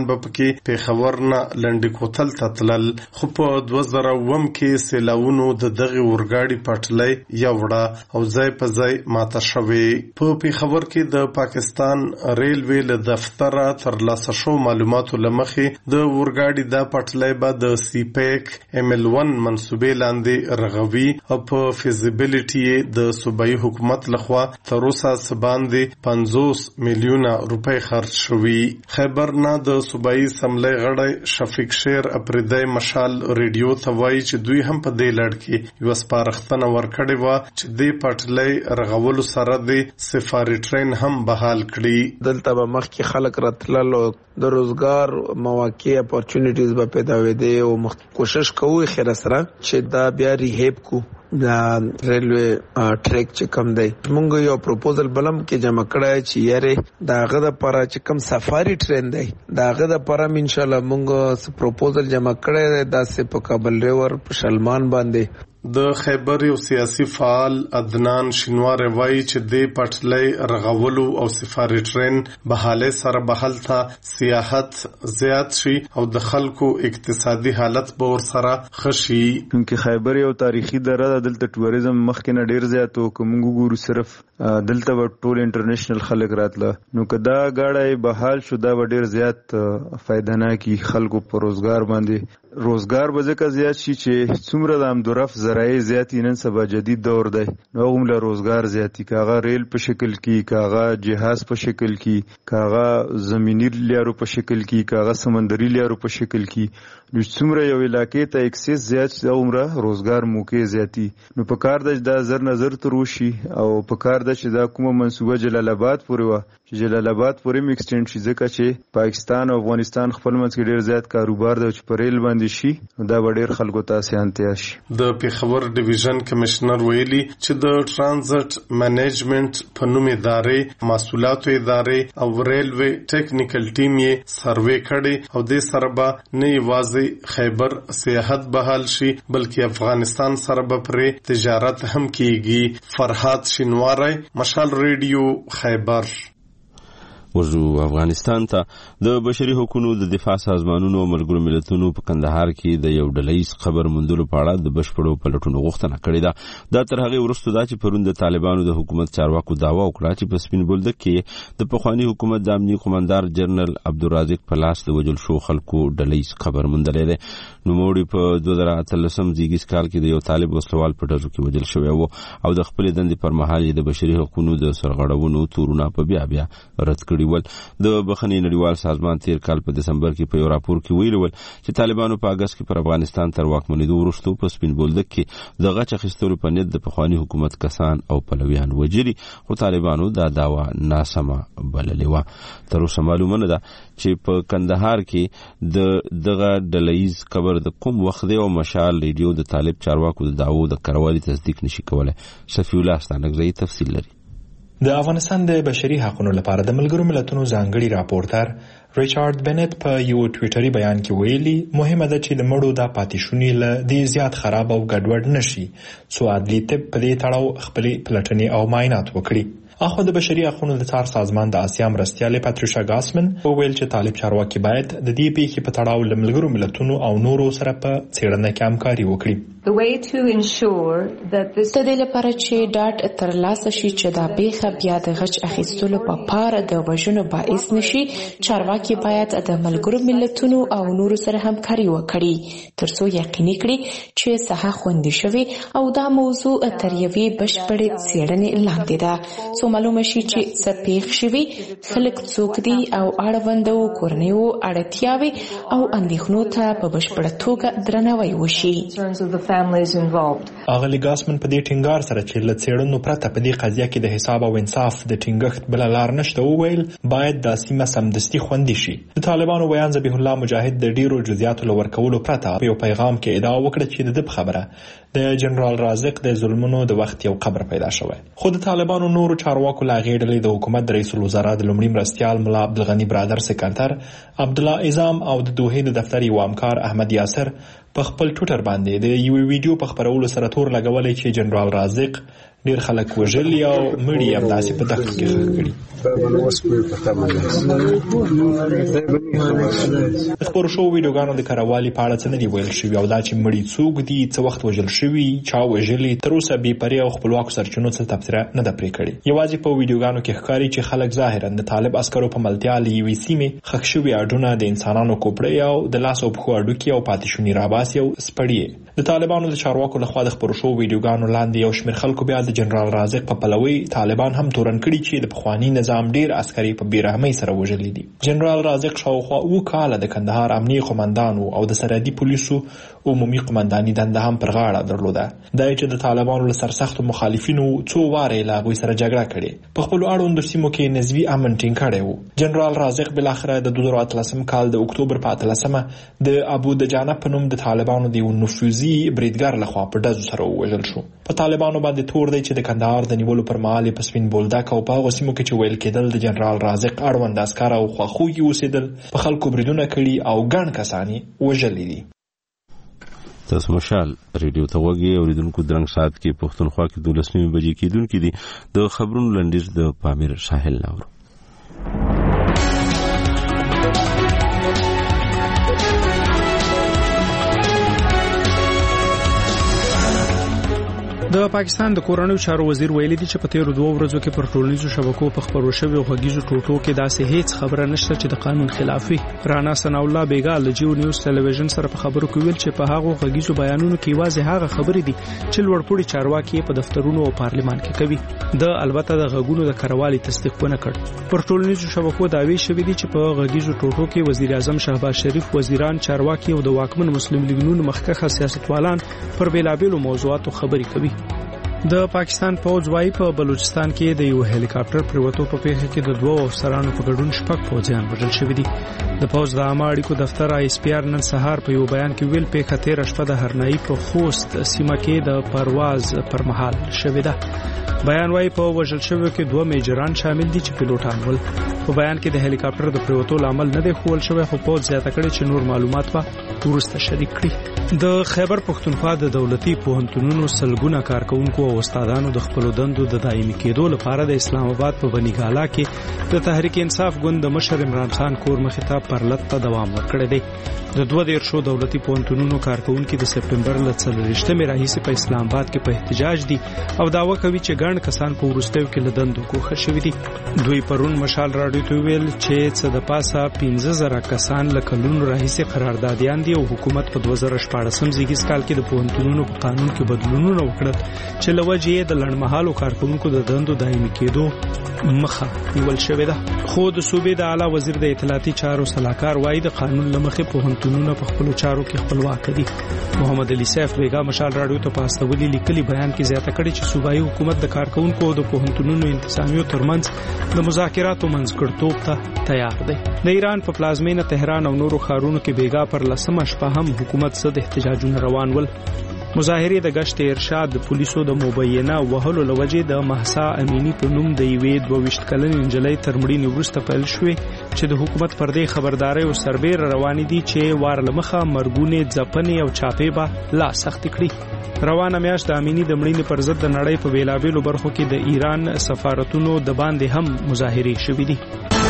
افغانان به پکې پیښور نه لنډي کوتل ته تلل، خو په دوه زره اووم کې سیلاونو د دغه اورګاډي پټلۍ یوړه او ځای په ځای ماته شوې. په پیښور کې د پاکستان ریلوے له دفتره ترلاسه شو معلوماتو له مخې د اورګاډي دا پټلۍ به د سی پیک ایم ایل ون منصوبې لاندې رغوي او په فیزیبیلیټي د صوبایي حکومت لخوا تر اوسه څه باندې پنځوس میلیونه روپۍ خرج شوي. خیبر نه د صوبایي اسمبلی غړی شفیق شیر اپریدی مشال ریډیو ته وایي چې دوی هم په دې لړ کې یوه سپارښتنه ورکړې وه چې دې پټلۍ رغولو سره د سفاري ټرین هم بحال کړي. دلته به مخکې خلک راتلل او د روزګار مواقع اپورچونټیز به پیدا وېدې او کوشش کوو خیر سره چې دا بیا ریهیب کو دا ریلوے ټریک چې کم دی. موږ یو پروپوزل بلم کې جمع کړای چې یاره دا غد لپاره چې کم سفاري ټرین دی دا غد لپاره ان شاء الله موږ پروپوزل جمع کړای دا سه په کابل ریور په سلمان باندې. د خیبر یو سیاسي فعال عدنان شینوار وایي چې د پټلۍ رغولو او سفاري ټرین بحاله سره بحال ته سیاحت زیات شي او د خلکو اقتصادي حالت به ور سره خشي. چې خیبر یو تاریخي دره ده، دلته ټوریزم مخکې نه ډیر زیات او کوم ګورو صرف دلته و ټول انټرنیشنل خلک راتله، نو کدا غاړه بحال شو دا ډیر زیات فائدہ نه کی خلکو پر روزګار باندې روزګار به ځکه زیات شي چې څومره د امدورف ذرایع زیاتی نن سبا جدید دور دی نو هم له روزګار زیاتی کاغه ریل په شکل کې کاغه جهاز په شکل کې کاغه زمینی لیارو په شکل کې کاغه سمندري لیارو په شکل کې نو څومره یو علاقې ته اکسس زیات عمره روزګار موقع زیاتی نو په کار د د زر نظر تر وشي او په کار د چې دا کومه منصوبه جلال آباد پورې و چې جلال آباد پورې میکسټنډ شي ځکه چې پاکستان او افغانستان خپل منځ کې ډیر زیات کاروبار دی چې په ریل باندې شي دا ډیر خلکو ته اسانتیا شي. د پیښور ډیویژن کمشنر ویلي چې د ټرانزټ منیجمنت په نوم ادارې مسؤلیتو ادارې او ریلوے ټیکنیکل ټیم یې سروې کړي او د سره به نه یوازې خیبر سیاحت بحال شي بلکې افغانستان سره به پرې تجارت هم کیږي. فرحات شینواری، مشال ریډیو، خیبر. ورجو افغانستان ته د بشري حقوقو د دفاع سازمانونو او ملګرو ملتونو په کندهار کې د یو ډلهیز خبر موندلو په اړه د بشپړو پلټونو غوښتنه کړې ده. دا تر هغه وروسته دا چې پرون د طالبانو د حکومت چارواکو دعوا وکړه چې په سپین بولدک کې د پخوانی حکومت د امنیتي قومندان جنرال عبدالرازق په لاس د وجل شو خلکو ډلهیز خبر موندلې ده. نوموړي په دوه زره اتلسم زیږیز کال کې د یو طالب وسلوال په ډزو کې وجل شوی و او د خپل دندې پر مهال د بشري حقوقو د سرغړونو تورونه په بیا بیا رد کړي ول. د بخښنې نړیوال سازمان تیر کال په دسمبر کې په یو راپور کې ویلي ول چې طالبانو په اگست کې پر افغانستان تر واکمنېدو وروسته په سپین بولدک کې د غچ اخیستلو په نیت د پخوانی حکومت کسان او پلویان وجري، خو طالبانو دا دعوا ناسمه بللې وه. تر اوسه معلومه نه ده چې په کندهار کې د دغه ډلهیز خبر د کوم وخت دی او مشال ریډیو د طالب چارواکو د دعوو د کروالي تصدیق نشي کولای. صفی الله ستانکزی تفصیل لري. د افغانستان د بشري حقوقو لپاره د ملګرو ملتونو ځانګړي راپورټر ریچارډ بنت په یو ټویټري بیان کې ویلي مهمه ده چې د مړو د پاتېشونې له دې زیات خراب او ګډوډ نشي څو عدلي طب په دې تړاو خپلې پلټنې او معاینات وکړي. اخو د بشري حقوقو د څار سازمان د آسیا مرستیال پاتریشا ګاسمن وویل چې طالب چارواکي باید د دې پیښې په تړاو له ملګرو ملتونو او نورو سره په څېړنه کې همکاري وکړي. د دې لپاره چې ډاټ ترلاسه شي چې دا پیښه بیا د غچ اخیستلو په پاره د وژنو باعث نشي، چارواکي باید د ملګرو ملتونو او نورو سره همکاري وکړي ترڅو یقیني کړي چې صحه خوندي شوي او دا موضوع تر یوې بشپړې څېړنې لاندې ده څو معلومه شي چې څه پیښ شوي، خلک څوک دي او اړوندو کورنیو اړتیاوې او اندېښنو ته په بشپړه توګه درناوی وشي. اغلی ګاسمن په دې ټینګار سره چې له څېړنو پرته په دې قضیه کې د حساب او انصاف د ټینګښت بله لار نشته وویل باید دا سیمه سمدستي خوندي شي. د طالبانو بیان ذبیح الله مجاهد د ډیرو جزئیاتو له ورکولو پرته په یو پیغام کې ادعا وکړه چې د ده خبره د جنرال رازق د ظلمونو د وخت یو قبر پیدا شوی. خو د طالبانو نورو چارواکو له هغې ډلې د حکومت د رئیس الوزرا د لومړي مرستیال ملا عبدالغني برادر سکندر عبدالله اعظام او د دوحې د دفتر یو همکار احمد یاسر په خپل ټویټر باندې د یو ویډیو په خپرولو سره تور لګولې چې جنرال رازق ډیر خلک وژلي او مړي همداسې په دښتو کې ښخ کړي. د خپرو شوو ویډیوګانو د کاروالي په اړه څه نه دي ویل شوي او دا چې مړي څوک دي، څه وخت وژل شوي، چا وژلي، تر اوسه بې پرې او خپلواکو سرچینو څه تبصره نه ده پرې کړې. یوازې په ویډیوګانو کې ښکاري چې خلک ظاهرا د طالب عسکرو په ملتیا له یوې سیمې ښخ شوي اډونه د انسانانو کوپړۍ او د لاس او پښو هډوکي او پاتې شوني راباسي او سپړي. د طالبانو د چارواکو لخوا د خپرو شوو ویډیوګانو لاندې یو شمېر خلکو بیا د جنرال رازق په پلوي طالبان هم تورن کړي چې د پخواني نظام ډیر عسکري په بیرحمۍ سره وژلي دي. جنرال رازق شاوخوا اوه کاله د کندهار امنیه قومندان او د سرحدي پولیسو عمومي قومنداني دنده هم پر غاړه درلوده. دا چې د طالبانو له سرسختو مخالفینو څو واره له هغوی سره جګړه کړې، په خپلو اړوندو سیمو کې نسبي امن ټینګ کړی و. جنرال رازق بالاخره د دوه زره اتلسم کال د اکتوبر په اتلسمه د ابو دجانه په نوم د طالبانو د یو نفوذي بریدګر لخوا په ډزو سره ووژل شو. په طالبانو باندې تور دی چې د کندهار د نیولو پر مهال په سپین بولدک او په هغو سیمو کې چې ویل کېدل د جنرال رازق اړوند عسکر او خواخوږي اوسېدل، په خلکو بریدونه کړي او ګڼ کسان یې وژلي دي. تاسو مشال ریډیو ته وګورئ. اوریدونکو درنګ سات کې پښتونخوا کې دولس نیمې بجې کېدونکې دي. د خبرونو لنډیز د پامیر ساحل ناور. د پاکستان د کورنیو چارو وزیر ویلي دی چې په تیرو دوه ورځو کې پر ټولنیزو شبکو په خبرو شویو غږیزو ټوټو کې داسې هیڅ خبره نشته چې د قانون خلاف وي. رانا ثنا الله بیګا له جیو نیوز ټلویزیون سره په خبرو کې ویل چې په هغه غږیزو بیانونو کې واځي هغه خبرې دي چې لوړپوړي چارواکي په دفترونو او پارلمان کې کوي. د البته د غږونو د کاروالي تصدیق ونه کړ. پر ټولنیزو شبکو داوی شوې دي چې په غږیزو ټوټو کې وزیر اعظم شهباز شریف، وزیران، چارواکي او د واکمن مسلم لیګونو مخکښه سیاستوالان پر بیلابېلو موضوعاتو خبرې کوي. د پاکستان پوځ وايي په بلوچستان کې د یو هلیکاپټر پریوتو په پیښه کې د دوه افسرانو په ګډون شپږ پوځیان وژل شوي دي. د پوځ د عامه اړیکو دفتر آی اس پی آر نن سهار په یو بیان کې ویل پیښه تېره شپه د هرنایي په خوست سیمه کې د پرواز پر مهال شوې ده. بیان وايي په وژل شویو کې دوه میجران شامل دي چې پیلوټان ول. په بیان کې د هلیکاپټر د پریوتو لامل نه دی ښوول شوی، خو پوځ زیاته کړې چې نور معلومات به وروسته شریک کړي. د خیبر پښتونخوا د دولتي پوهنتونونو سلګونه کارکونکو او استادانو د خپل دندو د دایمي کېدو لپاره د اسلام آباد په بنیګالا کې د تحریک انصاف ګوند د مشر عمران خان کور مخاطب پر لټه دوام ورکړی دی. د دوه دیرشو دولتي پوهنتونونو کارکونکو د سپټمبر له څلوېښتمې راهیسې په اسلام آباد کې په احتجاج دي او دعوه کوي چې ګڼ کسان په وروستیو کې له دندو ګوښه شوي دي. دوی پرون مشال راډیو ته ویل چې څه د پاسه پنځه زره کسان له کلونو راهیسې قراردادیان دي او حکومت په دوه زره شپاړسم زیږیز کال کې د پوهنتونونو په قانون کې بدلونونه وکړل چې له وجې یې د لنډمهالو کارکونکو د دندو دایمي کېدو مخه نیول شوې ده. خو د صوبې د اعلی وزیر د اطلاعاتي چارو سلاکار وایي د قانون له مخې پوهنتونونه په خپلو چارو کې خپلواک دي. محمد علي سیف بیګا مشال راډیو ته په استولي لیکلي بیان کې زیاته کړې چې صوبایي حکومت د کارکونکو او د پوهنتونونو انتظامیو ترمنځ د مذاکراتو منځګړیتوب ته تیار دی. د ایران په پلازمینه تهران او نورو ښارونو کې بیګا پر لسمه شپه هم حکومت ضد احتجاجونه روان ول. مظاهرې د گشت ارشاد د پولیسو د مبینه وهلو لوجې د مهسا امینی په نوم د یوې دوه ویشت کلنې نجلۍ تر مړینې وروسته پیل شوې چې د حکومت پر دې خبرداري او سربېر روانې دي چې وار لمخه مرګونې ځپنې او چاپې به لا سخت کړي. روانه میاشت د امینی د مړینې پر ضد د نړۍ په بیلابېلو برخو کې د ایران سفارتونو د باندې هم مظاهرې شوې دي.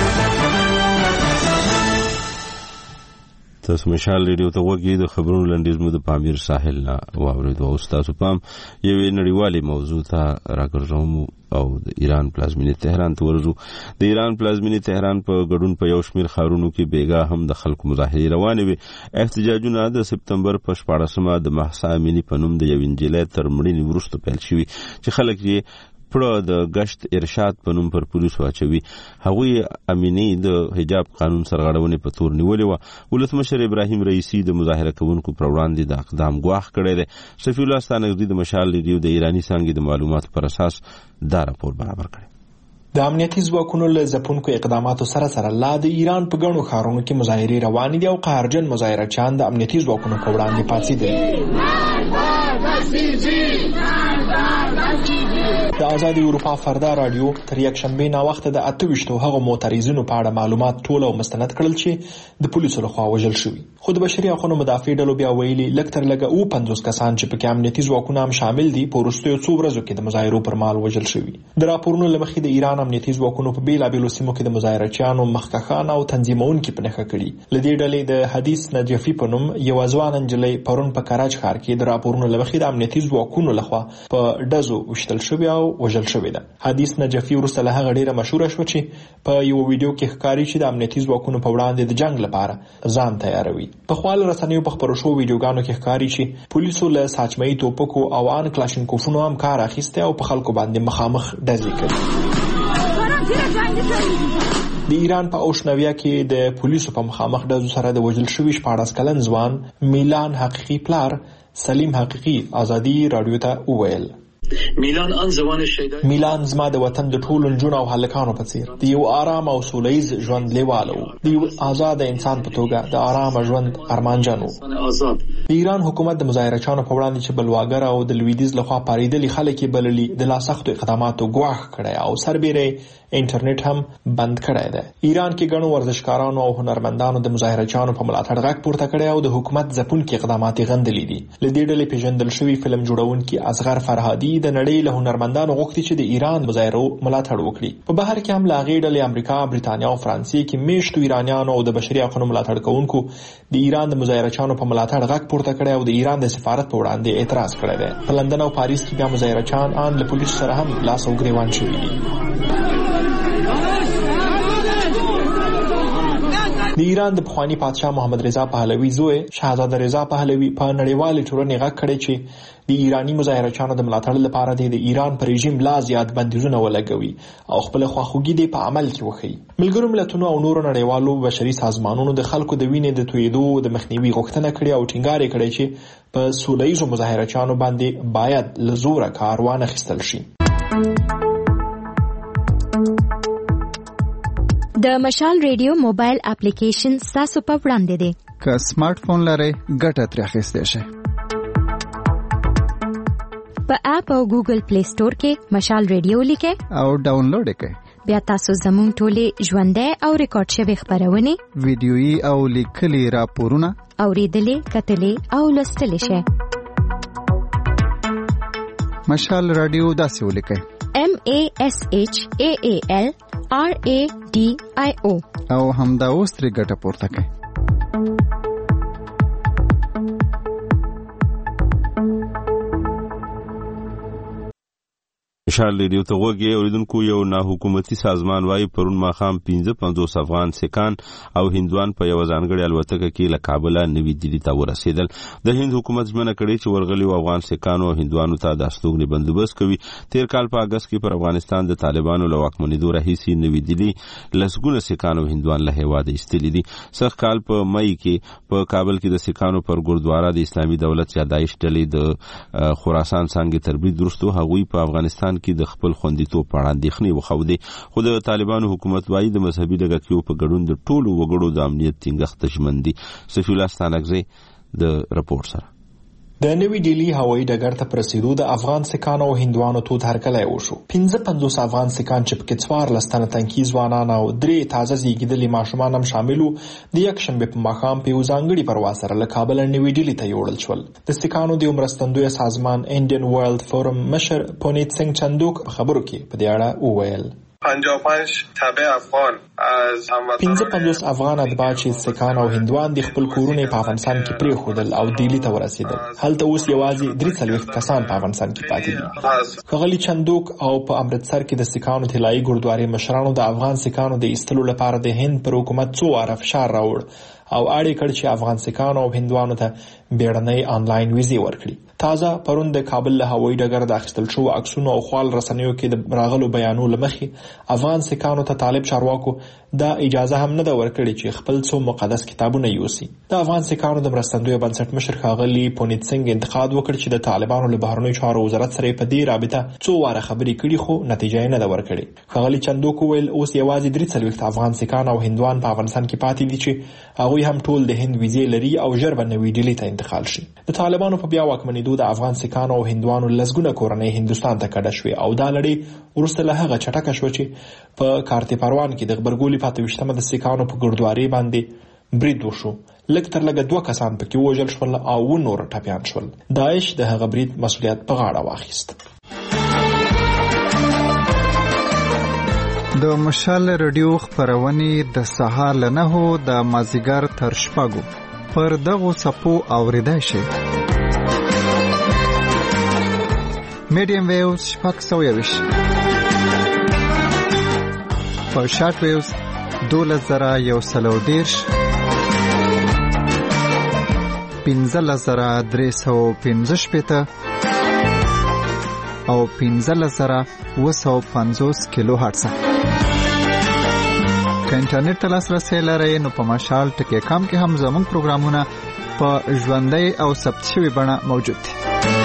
تاسو مشال ریډیو ته وګورئ. د خبرونو لنډیز مو د پامیر ساحل نه واورید او تاسو پام یوې نړیوالې موضوع ته راګرځوم او د ایران پلازمینه تهران ته ورځو. د ایران پلازمینه تهران په ګډون په یو شمېر ښارونو کې بیګا هم د خلکو مظاهرې روانې وي. احتجاجونه د سپتمبر په شپاړسمه د مهسا امینی په نوم د یو انجلۍ تر مړینې وروسته پیل شوي چې خلک یې پړه د گشت ارشاد په نوم پر پولیسو اچوي. هغوی امینی د حجاب قانون سرغړونې په تور نیولې وه. ولسمشر ابراهیم رئیسی د مظاهره کوونکو پر وړاندې د اقدام ګواښ کړی دی. شفیع الله ستانګزي د مشال ریډیو د ایرانی څانګې د معلوماتو پر اساس دا راپور برابر کړی. د امنیتي ځواکونو له ځپونکو اقداماتو سره سره لا د ایران په ګڼو ښارونو کې مظاهرې روانې دي او قهرجن مظاهرچیان د امنیتي ځواکونو په وړاندې پاڅېدلي. د آزادي اروپا فردا رادیو تر یک شنبه نا وخت د اته ویشتو هغه موتریزونو په اړه معلومات ټول او مستند کړل چې د پولیسو لخوا وژل شوي. خو د بشري حقوقو مدافع ډلو بیا ویلي لږ تر لږه اووه پنځوس کسان چې پکې امنیتي ځواکونه هم شامل دي په وروستیو څو ورځو کې د مظاهرو پر مهال وژل شوي. د راپورونو له مخې د ایران امنیتي ځواکونو په بیلابیلو سیمو کې د مظاهرچیانو مخکښان او تنظیمونکي په نښه کړي. له دې ډلې د حدیث نجفي په نوم یوه ځوانه نجلۍ پرون په کراچ ښار کې د راپورونو له مخې د امنیتي ځواکونو لخوا په ډزو وشتل شوې او وژل شوې ده. حدیث نجفي وروسته له هغه ډیره مشهوره شوه چې په یو ویډیو کې ښکاري چې د امنیتي ځواکونو په وړاندې د جنگ لپاره ځان تیاروي. په خپل رسنیو په خبرو شو ویډیوګانو کې ښکاري چې پولیسو له ساچمایي توپکو او ان کلاشینکوفونو هم کار اخیسته او په خلکو باندې مخامخ ډزې کوي. د ایران په اوشنویا کې د پولیسو په مخامخ ډزو سره د وژل شوي شپاړس کلن ځوان میلان حقیقي پلار سلیم حقیقي آزادي رادیو ته وویل میلان ان زوان شیدا میلان زما د وطن د ټولو نجونو او هلکانو په څیر د یو آرام او سولهییز ژوند لیواله و، د یو آزاد انسان په توګه د آرام ژوند ارمانجن و. د ایران حکومت د مظاهرچیانو په وړاندې چې بلواګر او د لویدیز لخوا پاریدلي خلک یې بللي د لا سختو اقداماتو ګواښ کړی او سربیره انټرنیټ هم بند کړی دی. ایران کې ګڼو ورزشکارانو او هنرمندانو د مظاهرچیانو په ملاتړ غږ پورته کړی او د حکومت ځپونکي اقدامات یې غندلي دي. له دې ډلې پیژندل شوي فلم جوړونکي اصغر فرهادي د نړۍ له هنرمندانو غوښتي چې د ایران مظاهرو ملاتړ وکړي. په بهر کې هم له هغې ډلې امریکا، برېټانیا او فرانسې کې میشتو ایرانیانو او د بشري حقوقو ملاتړ کوونکو د ایران د مظاهرچیانو په ملاتړ غږ پورته کړی او د ایران د سفارت په وړاندې اعتراض کړی دی. په لندن او پاریس کې بیا مظاهرچیان ان له پولیسو سره هم لاس او ګریوان شوي دي. د ایران د پخوانی پادشاه محمد رضا پهلوي زوی شاهزاده رضا پهلوي په نړیوال ټولنې غږ کړی چې د ایرانی مظاهرچیانو د ملاتړ لپاره د ایران پر رژیم لا زیات بندیزونه ولګوي او خپل خواخوږي د په عمل کې وښيي. ملګرو ملتونو او نورو نړیوالو بشري سازمانونو د خلکو د وینې د تویېدو د مخنیوي غوښتنه کړې او ټینګار یې کړی چې په سولهییزو مظاهرچیانو باندې باید له زوره کار وانخیستل شي. د مشال ریډیو موبایل اپلیکیشن تاسو په وړاندې دی. که سمارټ فون لرئ ګټه ترې اخیستی شئ. په اپ او ګوګل پلی سٹور کې مشال ریډیو لیکئ او ډاونلوډ یې کړئ. بیا تاسو زموږ ټولې ژوندۍ او ریکارډ شوي خپرونې، ویډیويي او لیکلي راپورونه اورېدلې، کتلې او لوستلی شئ. مشال رادیو داسې ولیکئ: M A S H A A L R A D I O او همدا اوس ترې ګټه پورته کړئ. مشال ریډیو ته وګورئ. اوریدونکو یو ناحکومتي سازمان وايي پرون ماښام پنځه پنځوس افغان سکان او هندوان په یو ځانګړي الوتکه کې له کابل نوي دلی ته ورسېدل. د هند حکومت ژمنه کړې چې ورغلي افغان سکانو او هندوانو ته د استوګنې بندوبست کوي. تیر کال په اگست کې پر افغانستان د طالبانو له واکمنېدو راهیسې نوي دلی لسګونه سکان او هندوان له هیواده ایستلي دي. سږ کال په مئی کې په کابل کې د سکانو پر ګردواره د اسلامي دولت یادایش ډلې د خراسان څانګې تربیت وروسته هغوی په افغانستان کې د خپل خوندیتوب په اړه اندېښنې وښودې. خو د طالبانو حکومت وايي د مذهبي ډګکیو په ګډون د ټولو وګړو د امنیت ټینګښت ژمن دي. صفي الله ستانکزی د رپورټ سره. د نوي ډیلی هوایي ډګر ته پر رسیدو د افغان سکانو او هندوانو تود هرکلی وشو. پنځه پنځوس افغان سکان چې پکې څوارلس تنه تنکي ځوانان او درې تازه زیږېدلي ماشومان هم شامل وو د یکشنبې په ماښام په یو ځانګړي پرواز سره له کابل نوي ډیلی ته یوړل شول. د سکانو د مرستندوی سازمان انډین ورلد فورم مشر پونیت سنگ چندوک په خبرو کې په دې اړه وویل: پنځه و پنځ تابع افغان از هموطنان پنځه پنځوس افغان اتباع چې سکان او هندوان د خپل کورونه په افغانستان کې پرېښودل او ډیلی ته ورسېدل. هلته اوس یوازې درې څلوېښت کسان په افغانستان کې پاتې دي. ښاغلي چندوک او په امرتسر کې د سکانو طلایي ګردوارې مشرانو د افغان سکانو د ایستلو لپاره د هند پر حکومت څو واره فشار راوړ او اړ کړ چې افغان سکانو او هندوانو ته بیړنۍ آنلاین ویزې ورکړي. تازه پرون د کابل له هوایي ډګر د اخیستل شوو عکسونو او خپل رسنیو کې د راغلو بیانونو لمخې افغان سکانو ته طالب چارواکو دا اجازه هم نه ده ورکړې چې خپل څو مقدس کتابونه یوسي. د افغان سیکانو د مرستندوی بنسټ مشر ښاغلي پونیت سنگ انتقاد وکړ چې د طالبانو له بهرنیو چارو وزارت سره په دې رابطه څو واره خبرې کړي خو نتیجه یې نه ده ورکړې. ښاغلي چندوک وویل اوس یوازې درې څلوېښت افغان سیکان او هندوان په افغانستان کې پاتې دي چې هغوی هم ټول د هند ویزې لري او ژر به نوې ډیلي ته انتقال شي. د طالبانو په بیا واکمنېدو د افغان سیکانو او هندوانو لسګونه کورنۍ هندوستان ته کډه شوې او دا لړۍ وروسته له هغه چټکه شوه چې په کارت پروان کې د غبرګولي په اته ویشتمه د سیکانو په ګردواري باندې برید وشو. لږ تر لږه دوه کسان پکې ووژل شول او اووه نور ټپیان شول. داعش د هغه برید مسؤلیت په غاړه واخیست. د مشال رادیو خپرونې د سهار له نهو د مازدیګر تر شپږو پر دغو څپو اورېدای شي. میډیم ویوز شپږ سوه یوویشت، په شارټ ویوز دولس زره یو سل او دېرش، پنځلس زره درې سوه پنځه شپېته او پنځلس زره اووه سوه پنځوس کیلو هرټز. که انټرنیټ ته لاسرسی لرئ نو په مشال ټکی کام کې هم زموږ پروګرامونه په ژوندۍ او ثبت شوي بڼه موجود دي.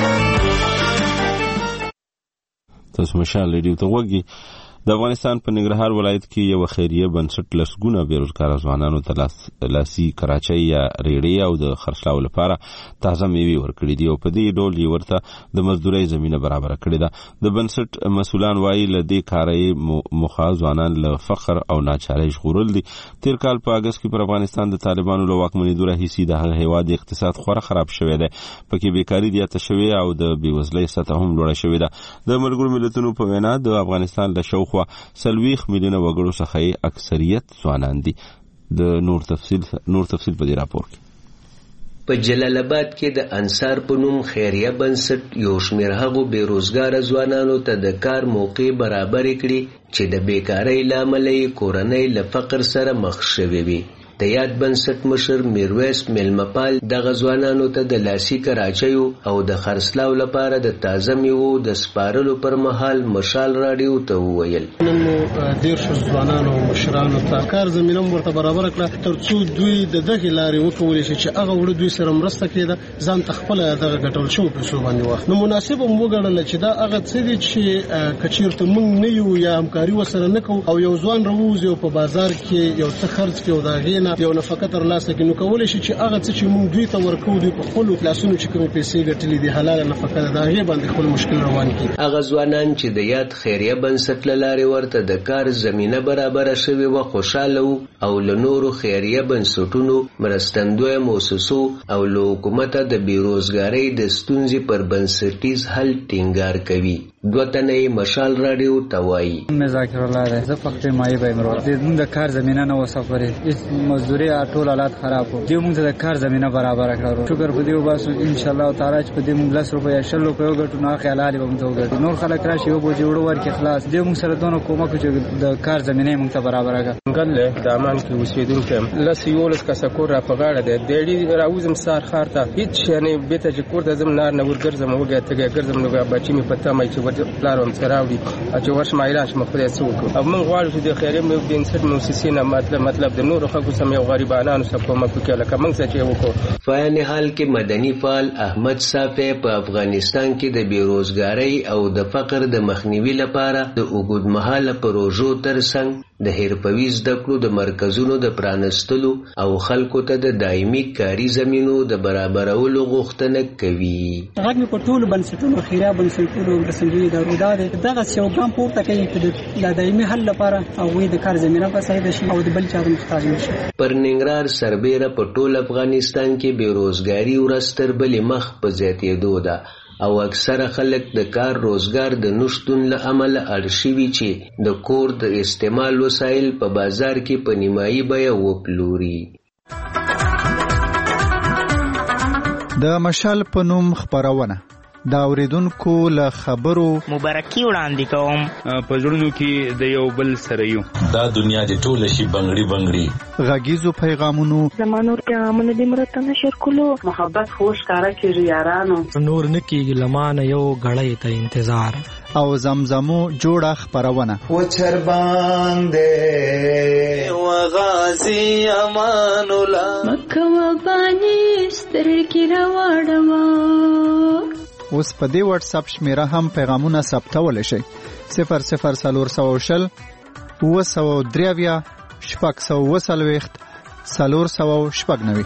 تاسو مشال ریډیو ته وګورئ. د افغانستان په ننګرهار ولایت کې یو خیریه بنسټ لسګونه بیروزګار ځوانانو ته لاسي کراچۍ یا ریړې او د خرڅلاو لپاره تازه میوې ورکړي دي او په دې ډول یې ورته د مزدورۍ زمینه برابره کړې ده. د بنسټ مسؤلان وایي له دې کاره یې موخه ځوانان له فقر او ناچارۍ ژغورل دي. تیر کال په اګست کې پر افغانستان د طالبانو له واکمنېدو راهیسې د هغه هېواد اقتصاد خورا خراب شوی دی. پکې بیکاري زیاته شوې او د بېوزلۍ سطح هم لوړه شوې ده. د ملګرو ملتونو په وینا د افغانستان له شاوخوا سلويخ میلیونه وګړو څخه اکثریت ځوانان دي. د نور تفصیل نور تفصیل په دې راپور کې. په جلال آباد کې د انصار په نوم خیریه بنسټ یو شمېر هغو بیروزګاره ځوانانو ته د کار موقع برابرې کړي چې د بیکارۍ له امله یې کورنۍ له فقر سره مخ شوې وي. د یاد بنسټ مشر میرویس میلمپال دغه ځوانانو ته د لاسي کراچیو او د خرڅلاو لپاره د تازه میوو د سپارلو پر مهال مشال راډیو ته وویل نن مو دېرش ځوانانو مشرانو ته کار زمینه ورته برابر کړه تر څو دوی د دغه لارې وکولې چې هغه وړ دوی سره مرسته کړي ځان تخپل دغه ګټل شو په شو باندې وخت نو مناسب مو وګڼل چې دا هغه څه دي چې کچیرته مونږ نه یو یا همکاري وسره نه کوو او یو ځوان راوځي په بازار کې یو څه خرڅ کوي دا غینه یو نفقه تر لاسه کې نو کولای شي چې هغه څه چې موږ دوی ته ورکو دوی په خپل لاسونو چې کوم پیسې ګټلې دي حلال نفقه ده هغه باندې خپل مشکل روان کړي. هغه ځوانان چې د یاد خیریه بنسټ لاره ورته د کار زمينه برابر شوی و خوشاله او له نورو خیریه بنسټونو مرستندوی موسسو او له حکومت د بیروزګاری د ستونزې پر بنسټیز حل ټینګار کوي. دوتنه مشال راډیو توای مذاکر الله ده زه فقط مای به مرور د موږ د کار زمينه نه وسفرې مزدوري ټول حالات خراب وو دی موږ د کار زمينه برابر کړو شکر په دې وباسو ان شاء الله تعالی چې په دې موږ لس روپیا شل روپیا وګټو نو خیالات به موږ وګټو نور خلک راشي او بوجي وړو ورکه خلاص دی موږ سره دونو کومه چې د کار زمينه موږ ته برابر کړه ګل د امان کې اوسېدونکو لس یولس کسه کور را پغاړه ده د دې راوزم سار خارته هیڅ نه به ته چې کور د زم نار نه ورګرځم وګه ته ګرځم نو بچی می پته مې چې پلارم سراوي چې ورش مایلاش مخدي څوک او من غواړم چې د خیریه مې بنسټ موسسینه مطلب مطلب د نور خلکو سم یو غریبانو سره کومک وکړي لکه موږ چې وکړو. فعال حال کې مدني فعال احمد صافی په افغانستان کې د بیروزګاری او د فقر د مخنیوي لپاره د اوږدمهاله پروژو ترڅنګ د حرفوي زده کړو د مرکزونو د پرانستلو او خلکو ته د دایمي کاري زمینو د برابرولو غوښتنه کوي. هغه په ټولو بنسټونو خیریه بنسټونو رسنګي د روډاده دغه یو ګام پورته کوي چې د دایمي حل لپاره او د کار زمينه په ساده شي او د بل چا محتاج نشي. پر ننګرهار سربېره په ټول افغانستان کې بیروزګاری ورستر بلې مخ په زیاتېدو ده او اکثره خلک د کار روزګار د نشټون له امله اړ شوي چې د کور د استعمال وسایل په بازار کې په نیمایي بیه وپلوري. د مشال په نوم خپرونه د اوریدونکو له خبرو مبارکي وړاندې کوم. په زړونو کې د یو بل سره یو. دا دنیا دې ټوله شي بنګړي بنګړي. غږیزو پیغامونو زمانور پیغامونه دې مرته نشر کولو. محبت خوش کارا کېږي یارانو. نور نکیږي لمانه یو غړې ته انتظار. او زمزمو جوړه خبرونه. و چر باندې و غازی امان الله مکه و باندې سترګې راوړما. اوس په دې واتس اپ شمیره هم پیغامونه ثبتول شي. صفر صفر سلور سو شل و سو دریویا شپږ سو وسلويخت سلور سو شپږ نوي.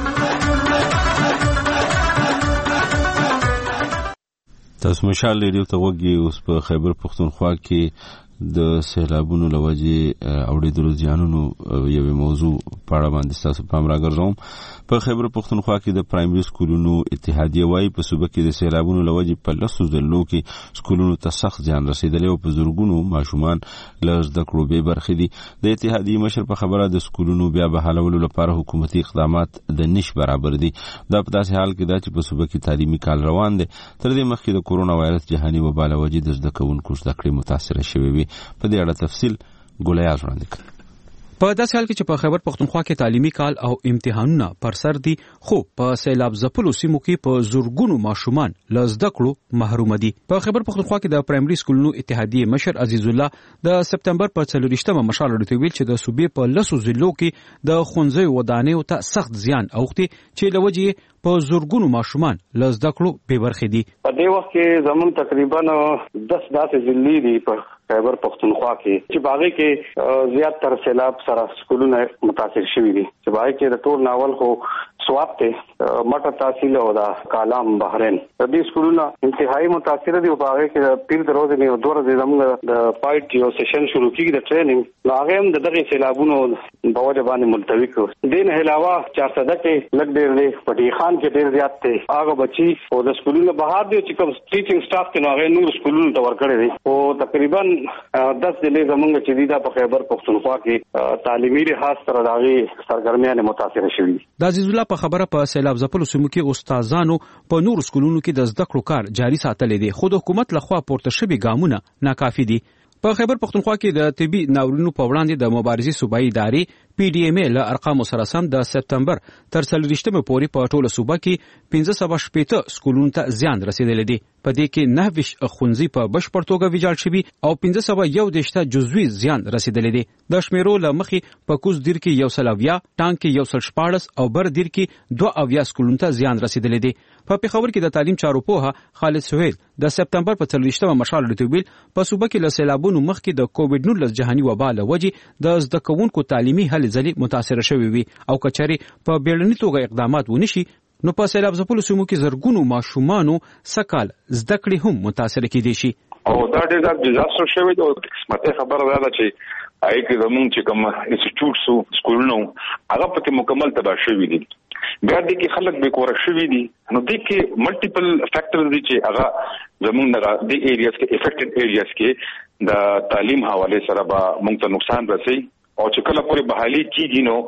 تاسو مشال ریډیو ته وګورئ. اوس په خیبر پختونخوا کې د سیلابونو لوجې اوریدلو ځانونو یوه موضوع په اړه باندې تاسو پام راګرځوم. په خیبر پختونخوا کې د پرایمري سکولونو اتحادیه وايي په صوبه کې د سیلابونو لوجې په لسو ځلو کې سکولونو ته سخت زیان رسیدلی او په زورګونو ماشومان له زده کړو بې برخې دي. د اتحادیې مشر په خبره د سکولونو بیا بحالولو لپاره حکومتي اقدامات د نش برابر دي. دا په داسې حال کې ده چې په صوبه کې تعلیمي کال روان دی. تر دې مخکې د کورونا وایرس جهاني وبا له وجې د زده کوونکو زده کړې متاثره شوې وي. په دې اړه تفصیل ګولیاز وړاندې کړ. په داسې حال کې چې په خیبر پختونخوا کې تعلیمي کال او امتحانونه پر سر دي، خو په سیلاب ځپلو سیمو کې په زورګونو ماشومان له زده کړو محروم دي. په خیبر پختونخوا کې د پرایمري سکولونو اتحادیې مشر عزیز الله د سپتمبر په څلورویشتمه مشال ورته ویل چې د صوبې په لسو ضلعو کې د ښوونځیو ودانیو ته سخت زیان اوښتي چې له وجې په زورګونو ماشومان له زده کړو بې برخې دي. په دې وخت کې زموږ تقریبا دس داسې ضلعې دي په خیبر پختونخوا کې چې باغې کې زیات تر سیلاب سره سکولونه متاثر شوي دي. چې باغې کې د ټول ناول خو سواب ته مټه تحصیل او دا کالام بحرین د دې سکولونه انتهایی متاثر دي. او باغې کې د پیر د ورځې نه دوه ورځې زموږ د پایټ یو سیشن شروع کیږي د ټریننګ. هغه هم د دغه سیلابونو په وجه باندې ملتوي کړ. دین علاوه چار صده کې لګ ډېر دی، پټي خان کې ډېر زیات دی. هغه بچي او د سکولونو بهر دی چې کوم ټیچینګ سټاف کې هغه نور سکولونو ته ورکړي دي. او تقریبا دس ضلع زموږ چې دی دا په خیبر پختونخوا کې تعلیمي لحاظ سره داغي سرګرمیانه متاثر شوي دي. د عزیز الله په خبره په سیلاب ځپلو سیمو کې استادانو په نور سکولونو کې د زده کړو کار جاري ساتل دي، خو د حکومت لخوا پورته شوي ګامونه ناکافي دي. په خیبر پختونخوا کې د طبي ناورینونو په وړاندې د مبارزې صوبایي ادارې پی ډی ایم ای له ارقامو سره سم د سپتمبر تر څلورویشتمه پورې په ټوله صوبه کې پنځه سوه شپېته سکولونو ته زیان رسیدلی دی. په دې کې نهه ویشت ښوونځي په بشپړ توګه ویجاړ شوي او پنځه سوه یو دېرش جزوي زیان رسیدلی دی. د شمیرو له مخې په کوز دیر کې یو سل اویا، ټانک کې یو سل شپاړس او بر دیر کې دوه اویا سکولونو ته زیان رسیدلی دی. په پېښور کې د تعلیم چارو پوهه خالد سهیل د سپتمبر په څلورویشتمه مشال ورته ویل په صوبه کې له سیلابونو مخکې د کووډ نولس جهاني وبا له وجې د زده کوونکو تعلیمي هلې ځلې متاثره شوي وي او کچاري په بیړني توګه اقدامات ونشي نو په سیلاب ځپلو سیمو کې زرګونو ماشومانو سکال زده کړې هم متاثره کېدای شي. او دا ډېر ډیزاستر شوی دی. او قسمته خبره ده چې آی کې زموږ چې کوم انسټیټیوټس او سکولونه هغه پکې مکمل تباہ شوي دي. بیا دې کې خلک بې کوره شوي دي. نو دې کې ملټیپل فیکټرز دي چې هغه زموږ د دې ایریاز کې افیکټډ ایریاز کې د تعلیم حواله سره به موږ ته نقصان رسي. او چې کله پورې بحالي کیږي نو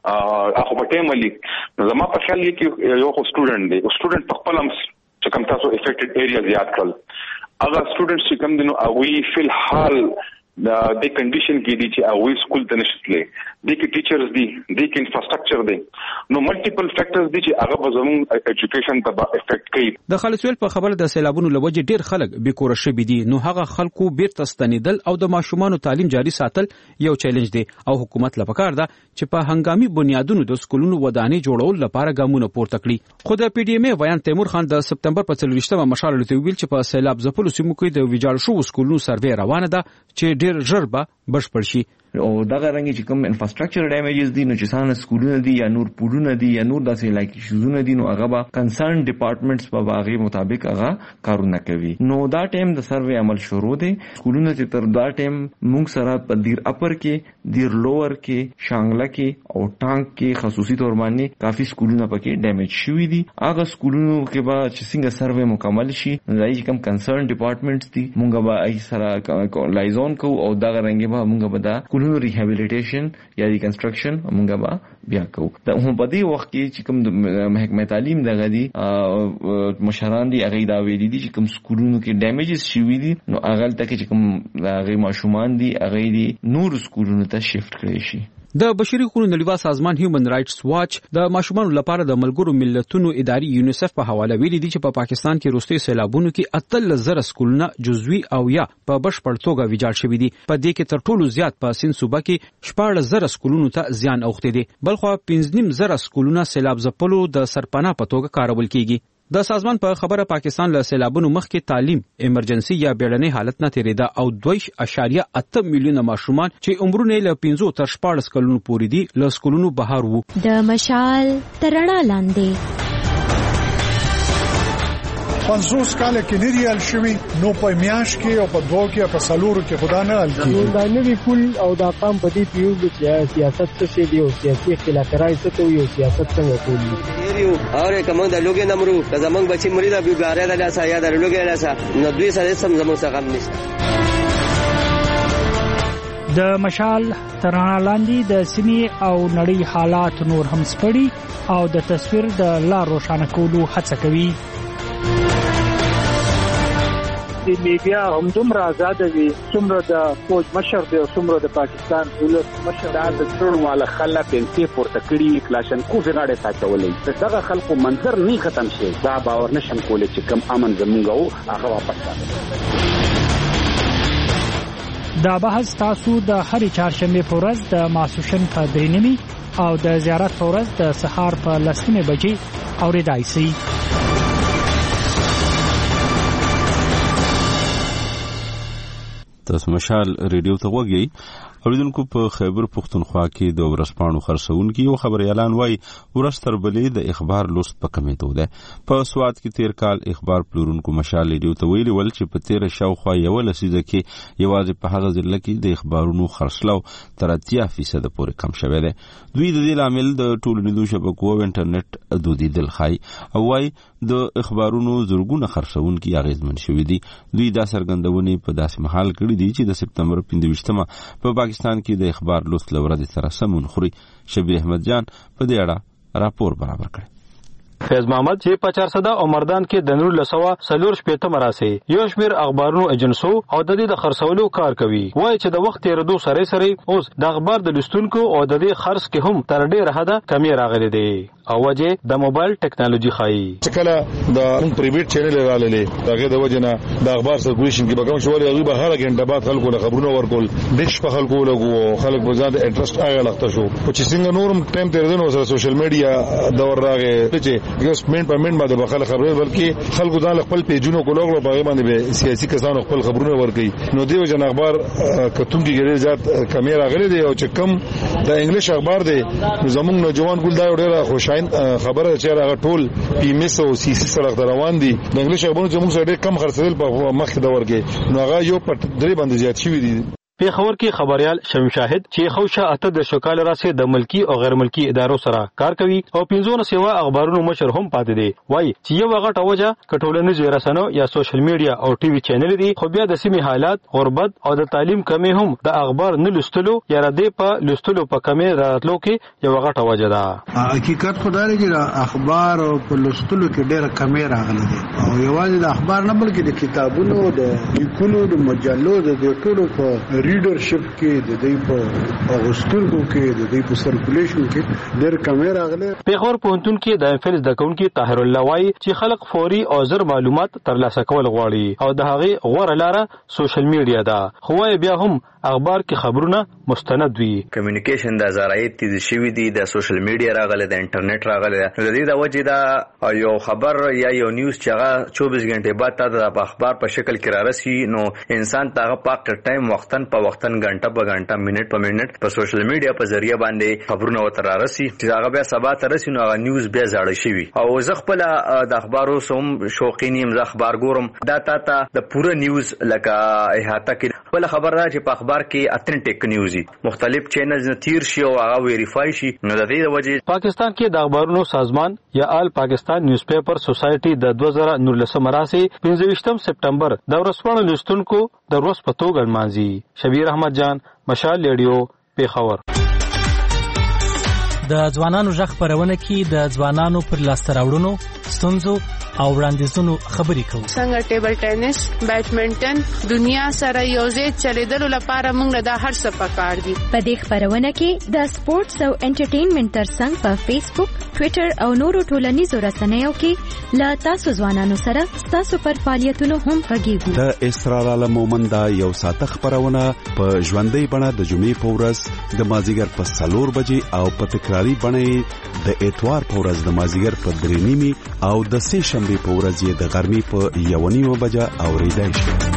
هغه په ټیم ملي زما په خیال کې یو خو سټوډنټ دی. او سټوډنټ په خپل هم چې کوم تاسو افیکټډ ایریاز یاد کړل هغه سټوډنټس چې کوم دي نو هغوی فی الحال د دې کنډیشن کې دي چې هغوی سکول ته نشي تللی. دې کې ټیچرز دي، دې کې انفراستراکچر دی. نو ملټیپل فیکټرز دي چې هغه به زموږ ایجوکیشن ته به افیکټ کوي. د خالصویل په خبره د سیلابونو له وجې ډېر خلک بې کوره شوي دي. نو هغه خلکو بیرته ستنېدل او د ماشومانو تعلیم جاري ساتل یو چیلنج دی او حکومت له پکار ده چې په هنګامي بنیادونو د سکولونو ودانۍ جوړولو لپاره ګامونه پورته کړي. خو د پی ډی ایم ای ویان تیمور خان د سپتمبر په څلورویشتمه مشال ورته ویل چې په سیلاب ځپلو سیمو کې د ویجاړ شوو سکولونو سروې روانه ده چې ډېر ژر به بشپړ شي. او دغه رنګ چې کوم انفراستراکچر ډیمیجز دي نو چې څنګه سکولونه دي یا نور پورونه دي یا نور داسې لایک شوزونه دي نو هغه به کنسرن ډپارټمنټس په واغې مطابق هغه کارونه کوي. نو دا ټیم د سروې عمل شروع دی. سکولونه چې تر دا ټیم موږ سره په دیر اپر کې، دیر لوور کې، شانګله کې او ټانک کې خصوصي تور باندې کافي سکولونه پکې ډیمیج شوي دي. هغه سکولونو کې به چې څنګه سروې مکمل شي نو چې کوم کنسرن ډپارټمنټس دي موږ به ای سره لایزون کوو او دغه رنګ به موږ به دا ریهابیلیټیشن یا ریکنسټرکشن موږ به بیا کوو. دا هم په دې وخت کې چې کوم د محکمه تعلیم دغه دي مشران دي هغه دا ویلي دي چې کوم سکولونو کې ډیمیجز شوي دي نو هغه تل چې کوم هغه ماشومان دي هغه دي نور سکولونو ته شیفت کړي شي. د بشري حقوقو نړیوال سازمان هیومن رائټس واچ د ماشومانو لپاره د ملګرو ملتونو اداري یونیسف په حواله ویلي دي چې په پاکستان کې وروستي سیلابونو کې اتل زره سکولونه جزوي او یا په بشپړ توګه ویجاړ شوي دي. په دې کې تر ټولو زیات په سین صوبه کې شپږ زره سکولونو ته زیان اوښتی دی، بلخو پنځه نیم زره سکولونه سیلاب ځپلو د سرپناه په توګه کارول کیږي. د سازمان په خبره پاکستان له سیلابونو مخکې تعلیم ایمرجنسي یا بیړنۍ حالت نه تیریده او دوه اشاریه اته میلیونه ماشومان چې عمرونه له پنځه تر شپږ کلونو پورې دي له سکولونو بهر وو. د مشال ترڼا لاندې پنځوس کال کې نریال شوی نو په میاش کې او په دوه کې په سالورو کې خدا نه الکی دا نوی پول او دا قام په دې پیو چې سیاست څه دی او سیاسي اختلافات څه ته یو سیاست څنګه کوي یو اور کوم د لوګي نمرو که زمنګ بچی مریدا بیګاره د لاسه یا د لوګي لاسه نو دوی سره سم زموږ څخه غم نشته. د مشال ترڼا لاندې د سیمې او نړۍ حالات نور هم سپړي او د تصویر د لار روښانه کولو هڅه کوي. د میډیا هم دومره آزاد وي څومره د فوج مشر دی او څومره د پاکستان دولت مشر دا د ټول والا خلک پنځه پورته کړي کلاشن کو زغاړه تاچولې دغه خلکو منظر نه ختم شي دا باور نشم کولای چې کم امن زمونږ هغه واپس راځي. دا بحث تاسو د هرې چهارشنبه په ورځ د ماسوشن په درې نیمې او د زیارت په ورځ د سهار په لسمه بجې اوریدای شئ. تاسو مشال ریډیو ته وګورئ. اوریدونکو په خیبر پختونخوا کې د ورسپانو خرڅونکو یو خبر اعلان وای ورستر بلې د اخبار لوست په کمیټو ده. په سواد کې تیر کال اخبار پلورونکو مشال ریډیو ته ویلي ول چې په تیر شاوخوا یو لسیزه کې یوازې په هغه ځل کې د اخبارونو خرڅلاو تر اتیا فیصد پورې کم شوی دی. دوی د دې لامل د ټولنیزو شبکو او انټرنیټ دودیدل خای او وای د اخبارونو زرګونه خرڅونکو اغیزمن شوی دي. دوی دا څرګندونه په داسې محل کړی دی چې د سپتمبر پنځه په پاکستان کې د اخبار لوست لورد سره سمون خوري. شبیر احمد جان په دې اړه راپور برابر کړی. فیض محمد چې په چار صدا او مردان کې د نور لسوا سلور شپېته مراسي یو شمیر اخبارونو ایجنسو او د دې د خرڅولو کار کوي. وایي چې د وخت تیرېدو سره سره اوس د اخبار د لستونکو او د دې خرڅ کې هم تر ډېره حده کمی راغلي دي او وجه د موبایل ټیکنالوژي خایي. چې کله د پرایویټ چینل راللې دغه د وجه نه د اخبار سرکولیشن کې بګم شوړي هغه به هر غنټه بعد خلکو له خبرونو ورکول دیش په خلکو لګو خلک به زیات انټرست هغه لخته شو چې څنګه نورم ټایم تیرېدنه سره سوشل میډیا دور راغی چې یو سپمنټ په منډ باندې بخله خبرې بلکې خلکو ځان خپل پیجونو کولغلو په باندې به سیاسي کسانو خپل خبرونه ورکړي نو دیو جن اخبار کتون کې ګړې زیات کیمرا غلي دی او چې کم د انګلیش اخبار دی زموږ نوجوان ګل دا ډېره خوشاین خبره چې هغه ټول پی ام اس او سی سی سره روان دي د انګلیش اخبارونو زموږ سره ډېر کم خرڅېدل په مخ د ورګي نو هغه یو په درې باندې زیات شوی دي. پیښور کې خبريال شمیم شاهد چې خوشا اته د شکال راسه د ملکی او غیر ملکی ادارو سره کار کوي او پنځونه سیوا اخبارونو مشر هم پاتې دي. وای چې یو غټه وجه کټولنیز رسنیو یا سوشل میډیا او ټي وي چینل دي خو بیا د سیمې حالات غربت او د تعلیم کمی هم د اخبار نه لستلو یا ردی په لستلو په کمی راتلو کې یو غټه وجه ده. حقیقت خدای چې اخبار په لستلو کې ډېر کمی راغلي دي او یوازې د اخبار نه بلکې د کتابونو د لیکلو د مجلو د ټولو په ریډرشپ کې د دې په اغوستونکو کې د دې په سرکولیشن کې ډېر کمی راغلي. پیښور پوهنتون کې د فلز د کونکي طاهر الله وای چې خلک فوري او زر معلومات ترلاسه کول غواړي او د هغه غوړه لاره سوشل میډیا ده. خو بیا هم اخبار کې خبرونه مستند وي. کمیونیکیشن د زراعت تیز شوی دی د سوشل میډیا راغله د انټرنیټ راغله د دې د وجې دا یو خبر یا یو نیوز چې هغه چوبیس غنټې بعد ته د اخبار په شکل کې رارسي نو انسان ته پاک ټایم وختن په وختن غنټه په غنټه منټ په منټ په سوشل میډیا په ذریعہ باندې خبرونه وتر رارسي چې هغه بیا سبا ته رسي نو هغه نیوز بیا زړه شي او زه خپل د اخبارو سوم شوقینیم ز اخبار ګورم دا تا ته د پوره نیوز لکه احاطه کې بل خبر را چې په اخبار کې اتنټیک نیوز مختلف چینلز نه تیر شي او هغه ویریفای شي نو د دې وجې پاکستان کې د اخبارونو سازمان یا آل پاکستان نیوز پیپر سوسایټي د دوه زره نولسم راسي پنځه سپټمبر د ورځپاڼو لستونکو د ورځ په توګه لمانځي. شبیر احمد جان مشال ریډیو پیښور. د ځوانانو ژغ خپرونه کې د ځوانانو پر لاسته راوړنو، ستونزو او وړاندیزونو خبرې کوو. څنګه ټیبل ټینس، بیډمنټن دنیا سره یوځای چلیدلو لپاره موږ دا هر څه پکار دي. په دې خپرونه کې د سپورتس او انټرټینمنټ ترڅنګ په فیسبوک، ټوئیټر او نورو ټولنیزو رسنیو کې له تاسو ځوانانو سره تاسو پر فعالیتونو هم غږیږو. د اسرار عالم مومند یو ساعت خبرونه په ژوندۍ بڼه د جمعې په ورځ د مازیګر په څلور بجې او په تکراری بڼه د اتوار په ورځ د مازیګر په درې نیمې او د سه شنبه په ورځ د غرمې په یو نیمه بجه اوریدای شي.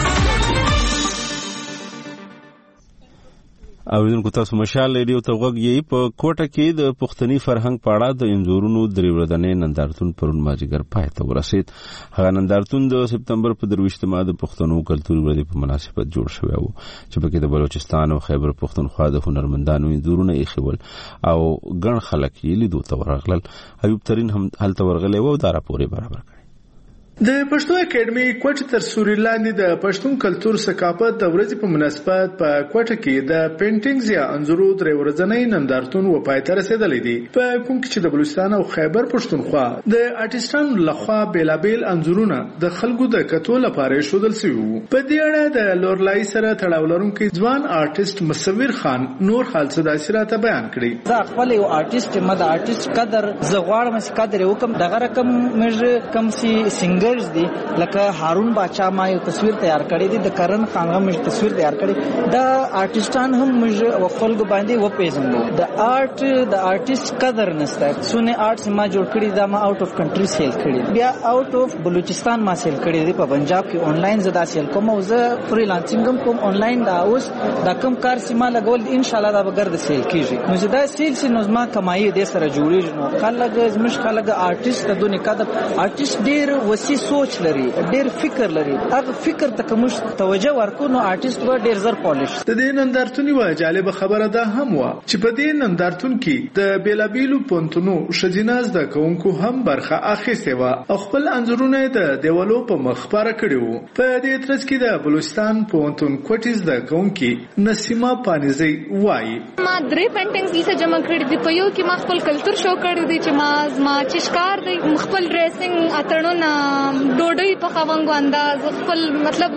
اوریدونکو تاسو مشال ریډیو ته غوږ یې. په کوټه کې د پښتني فرهنګ په اړه د انځورونو درې ورځنی نندارتون پرون مازیګر پای ته ورسید. هغه نندارتون د سپتمبر په درویشتمه د پښتنو کلتوري ورځې په مناسبت جوړ شوی و چې پکې د بلوچستان او خیبر پښتونخوا د هنرمندانو انځورونه یې خول او ګڼ خلک یې لیدو ته ورغلل. ایوب ترين هم هلته ورغلی و او دا راپور برابر کړ. د پښتو اکیډمي کوټ تر سوري لاندې د پښتون کلچر ثقافت د ورځې په مناسبت په کوټه کې د پینټینګز یا انځورو درې ورځنی نندارتون و پای ته رسیدلی دی. په کوم کې چې د بلوچستان او خیبر پښتونخوا د آرټیستانو لخوا بیلابیل انځورونه د خلکو د کتو لپاره شودل شوي وو. په دې اړه د لورلای سره تړاو لرونکي ځوان آرټیست مصور خان نور حال صداسي راته بیان کړي. زه خپل یو آرټیست یم، د آرټیست قدر زه غواړم چې قدر وکم. دغه رقم مې کم سي سنگر دی لکه هارون باچا ما یو تصویر تیار کړی دی، د کرن خانغه مې تصویر تیار کړی. دا آرټیستان هم مې وخلګ باندې و پیژنو. د آرټ د آرټیست قدر نشته. سونه آرټس ما جوړ کړی دا ما آوټ اف کنټری سیل کړی، بیا آوټ اف بلوچستان ما سیل کړی دی. په پنجاب کې آنلاین زدا سیل کوم او زه فریلانسینګ کوم آنلاین. دا اوس دا کوم کار سیمه لګول ان شاء الله دا بغیر د سیل کیږي. نو زدا سیل سي نو ما کمایي دې سره جوړیږي. نو خلک زمش خلک آرټیست د دنیا قدر آرټیست ډیر وسی سوچ لري، ډیر فکر لري. هغه فکر ته کوم توجه ورکو نو آرټیست و ډیر زر پالیش. د دې نندارتون یو جالب خبره ده هم و چې په دې نندارتون کې د بیلابیلو پونتونو شجیناز د کوونکو هم برخه اخیسته و او خپل انځورونه د دیوالو په مخ خبره کړي وو. په دې ترڅ کې د بلوچستان پونتون کوټیز د کوونکی نسیمه پانیزی وایي ما درې پینټینګز لیسه جمع کړې دي. په یو کې ما خپل کلچر شو کړی دی چې ما ما چشکار دی، خپل ډریسینګ اتړونه، ډوډۍ په خوانګو انداز، خپل مطلب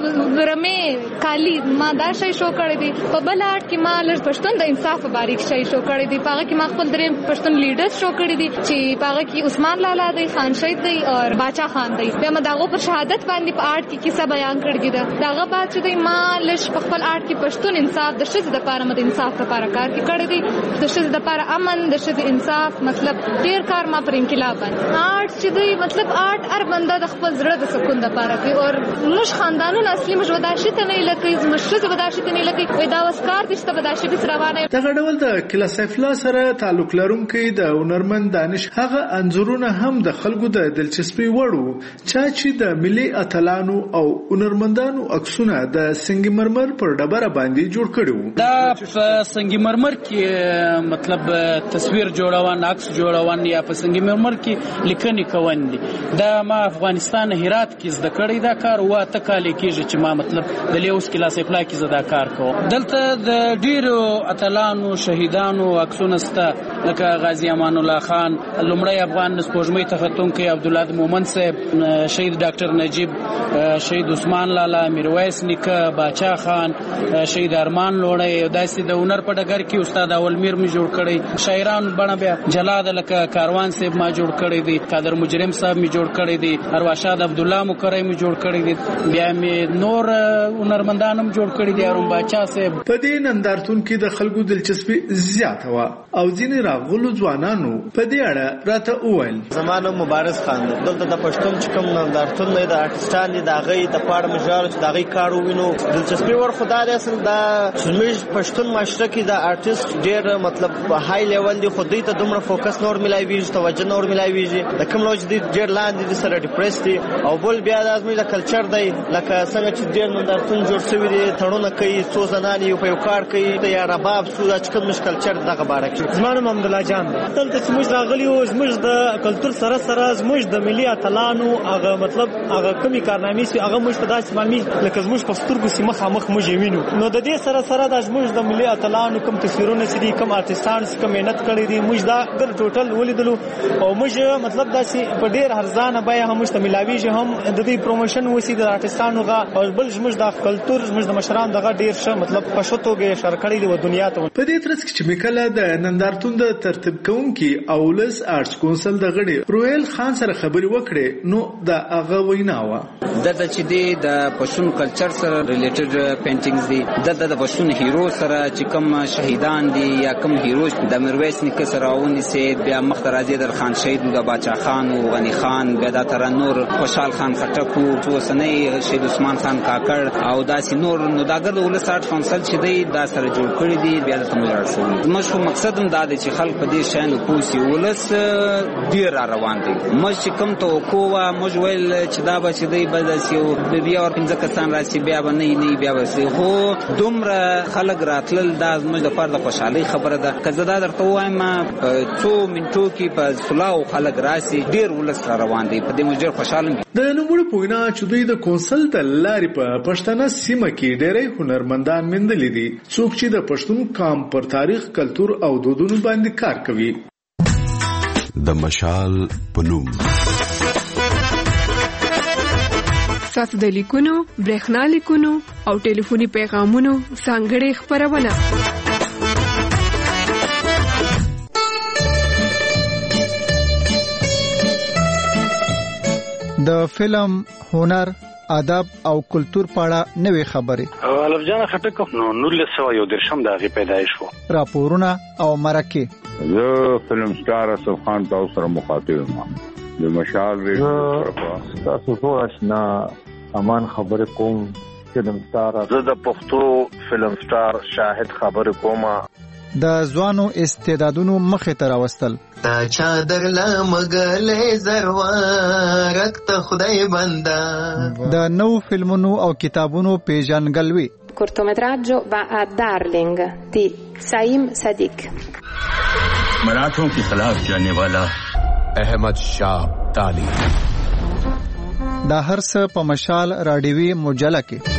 رمې کالی ما دا شی شو کړی دی. په بل آرټ کې ما لږ پښتون د انصاف باریک شی شو کړی دی. په هغه کې ما خپل درې پښتون لیډرز شو کړی دي چې په هغه کې عثمان لالا دی، خان شهید دی او باچا خان دی. بیا ما داغه پر شهادت باندې په آرټ کې کیسه بیان کړی دی. داغه بعد چې دی ما لږ په خپل آرټ کې پښتون انصاف د شذ د لپاره مد انصاف لپاره کار کړی دی، د شذ د لپاره امن، د شذ انصاف مطلب ډیر کار ما پر انقلاب باندې آرټ چې دی مطلب آرټ هر بنده د خپل زړه د سکون د لپاره کوي. او مش خاندانونو اصلي مش وداشي ته نه لکه مشرز وداشي ته نه لکه وای دا وسکار دي چې وداشي به روانه. دغه ډول د کلا سیف الله سره تعلق لرونکي د هنرمند دانش هغه انځورونه هم د خلکو د دلچسپي وړو چې د ملي اتلانو او هنرمندانو عکسونه د سنگ مرمر پر ډبره باندې جوړ کړو. دا په سنگ مرمر کې مطلب تصویر جوړوان، عکس جوړوان یا په سنگ مرمر کې لیکنې کوون دي. دا ما افغانستان هرات کې زده کړی دا کار وا ته کال کېږي چې ما مطلب د لیوس کلا سیف الله کې زده کار کوم. دلته د ډیرو اتلانو شهیدانو عکسونه سته لکه غازی امان الله خان، لومړی افغان سپوږمۍ ته ختونکي عبدالله مومن صاحب، شهید ډاکټر نجیب، شهید عثمان لالا، میرویس نیکه، باچا خان، شهید ارمان لوړی. داسې د هنر په ډګر کې استاد اولمیر می جوړ کړی. شاعران بڼه بیا جلاد لکه کاروان صاحب ما جوړ کړی دی، قادر مجرم صاحب می جوړ کړی دی، ارواښاد عبد الله مکرم می جوړ کړی دی، بیا می نور هنرمندانم جوړ کړی دی، ارون باچا صاحب. په دې نندارتون کې د خلکو دلچسپي زیاته و او ځینې راغلو ځوانانو په دې اړه راته وویل زمانو مبارز خان دلته د پښتون چې کوم نندارتون دی د آرټیستان دی د غي د پاړه مجال چې د غي کار وینو دلچسپي ور خدای اصل دا شمیر پښتون معاشره کې د آرټیست ډیر مطلب های لیول دی خو دوی ته دومره فوکس نور ملایوي توجه نور ملایوي د کوم لوج دی ډیر لاندې د سره ډیپریس شي او بل بیا د زموږ د کلچر دی لکه څنګه چې ډېر نندارتون جوړ شوي دي تړونه کوي څو زنان یو په یو کار کوي د یا رباب څو د کوم مش کلچر دغه باره کې زما نوم حمدالله جان دی دلته چې موږ راغلي یو زموږ د کلچر سره سره زموږ د ملي اتلانو هغه مطلب هغه کومي کارنامې سي هغه موږ ته داسې معلومي لکه زموږ په سترګو سي مخامخ موږ وینو نو د دې سره سره د زموږ د ملي اتلانو کوم تصویرونه چې دي کوم آرټستان چې کوم مهنت کړی دي موږ دا ګر ټوټل ولیدلو او موږ مطلب داسې په ډېر ارزانه بیه هم مشته ملاویږي هم د دې پروموشن وسی د آرټستانو غا او بل زموږ د کلچر زموږ د مشران دغه ډېر ښه مطلب په شتوګه شرکړی دی و دنیا ته په دې ترڅ کې چې میکله د نندارتون د ترتیب کوونکي اولس آرټس کونسل د غړي رویل خان سره خبري وکړي نو د هغه وینا و د چې دی د پښتون کلچر سره ریلیټډ پینټینګز دي د د پښتون هیرو سره چې کوم شهیدان دي یا کوم هیرو د میرویس نیکه سره ونی سي بیا مختار در خان شهید د باچا خان او غنی خان بیا د ترنور خوشحال خان خټکو تو سنې شهید عثمان خان کاکړ او داسې نور نو داګر د ولس آرټ کونسل چې دی دا سره جوړ کړی دی بیا د تمویل شو مشو مقصد هم دا دی چې خلک په دې شان پوسی ولس ډیر روان دي مش کوم ته کوه مج ویل چې دا به چې دی بداسیو د بیا ور پنځه کسان راشي بیا به نه نه بیا به خو دومره خلک راتلل دا زموږ د فرد خوشحالي خبره ده کزه دا درته وایم څو منټو کې په سلاو خلک راشي ډیر ولس روان دي په دې مجر خوشاله د نوموړي پوینا چې دوی د کونسل د لارې په پښتنه سیمه کې ډېرې هنرمندان مندلې دي څوک چې د پښتون قام پر تاریخ کلچر او دودونو باندې کار کوي د مشال پنوم تاسو د لیکونو برېښنا لیکونو او ټلیفوني پیغامونو څنګه خبرونه د فلم هنر ادب او کلچر په اړه نوې خبرې الف جان خټک نو نولس سوه یو درشم دغه پیدایش وو راپورونه او مرکه زه فلم سٹار اسف خان تاسو سره مخاطب یم د مشال ریډیو تاسو ټول آشنا امان خبر کوم فلم سٹار زه د پښتو فلم سٹار شاهد خبر کوم د ځوانو استعدادونو مخه تر واستل تا چادر لا مغلې زروارک ته خدای بندا د نو فلمونو او کتابونو پیژنګلوي cortometraggio va a Darling di Saim Sadiq मराठों के खिलाफ जाने वाला احمد شاه تالی دا هر څه په مشال راډیوي مجله کې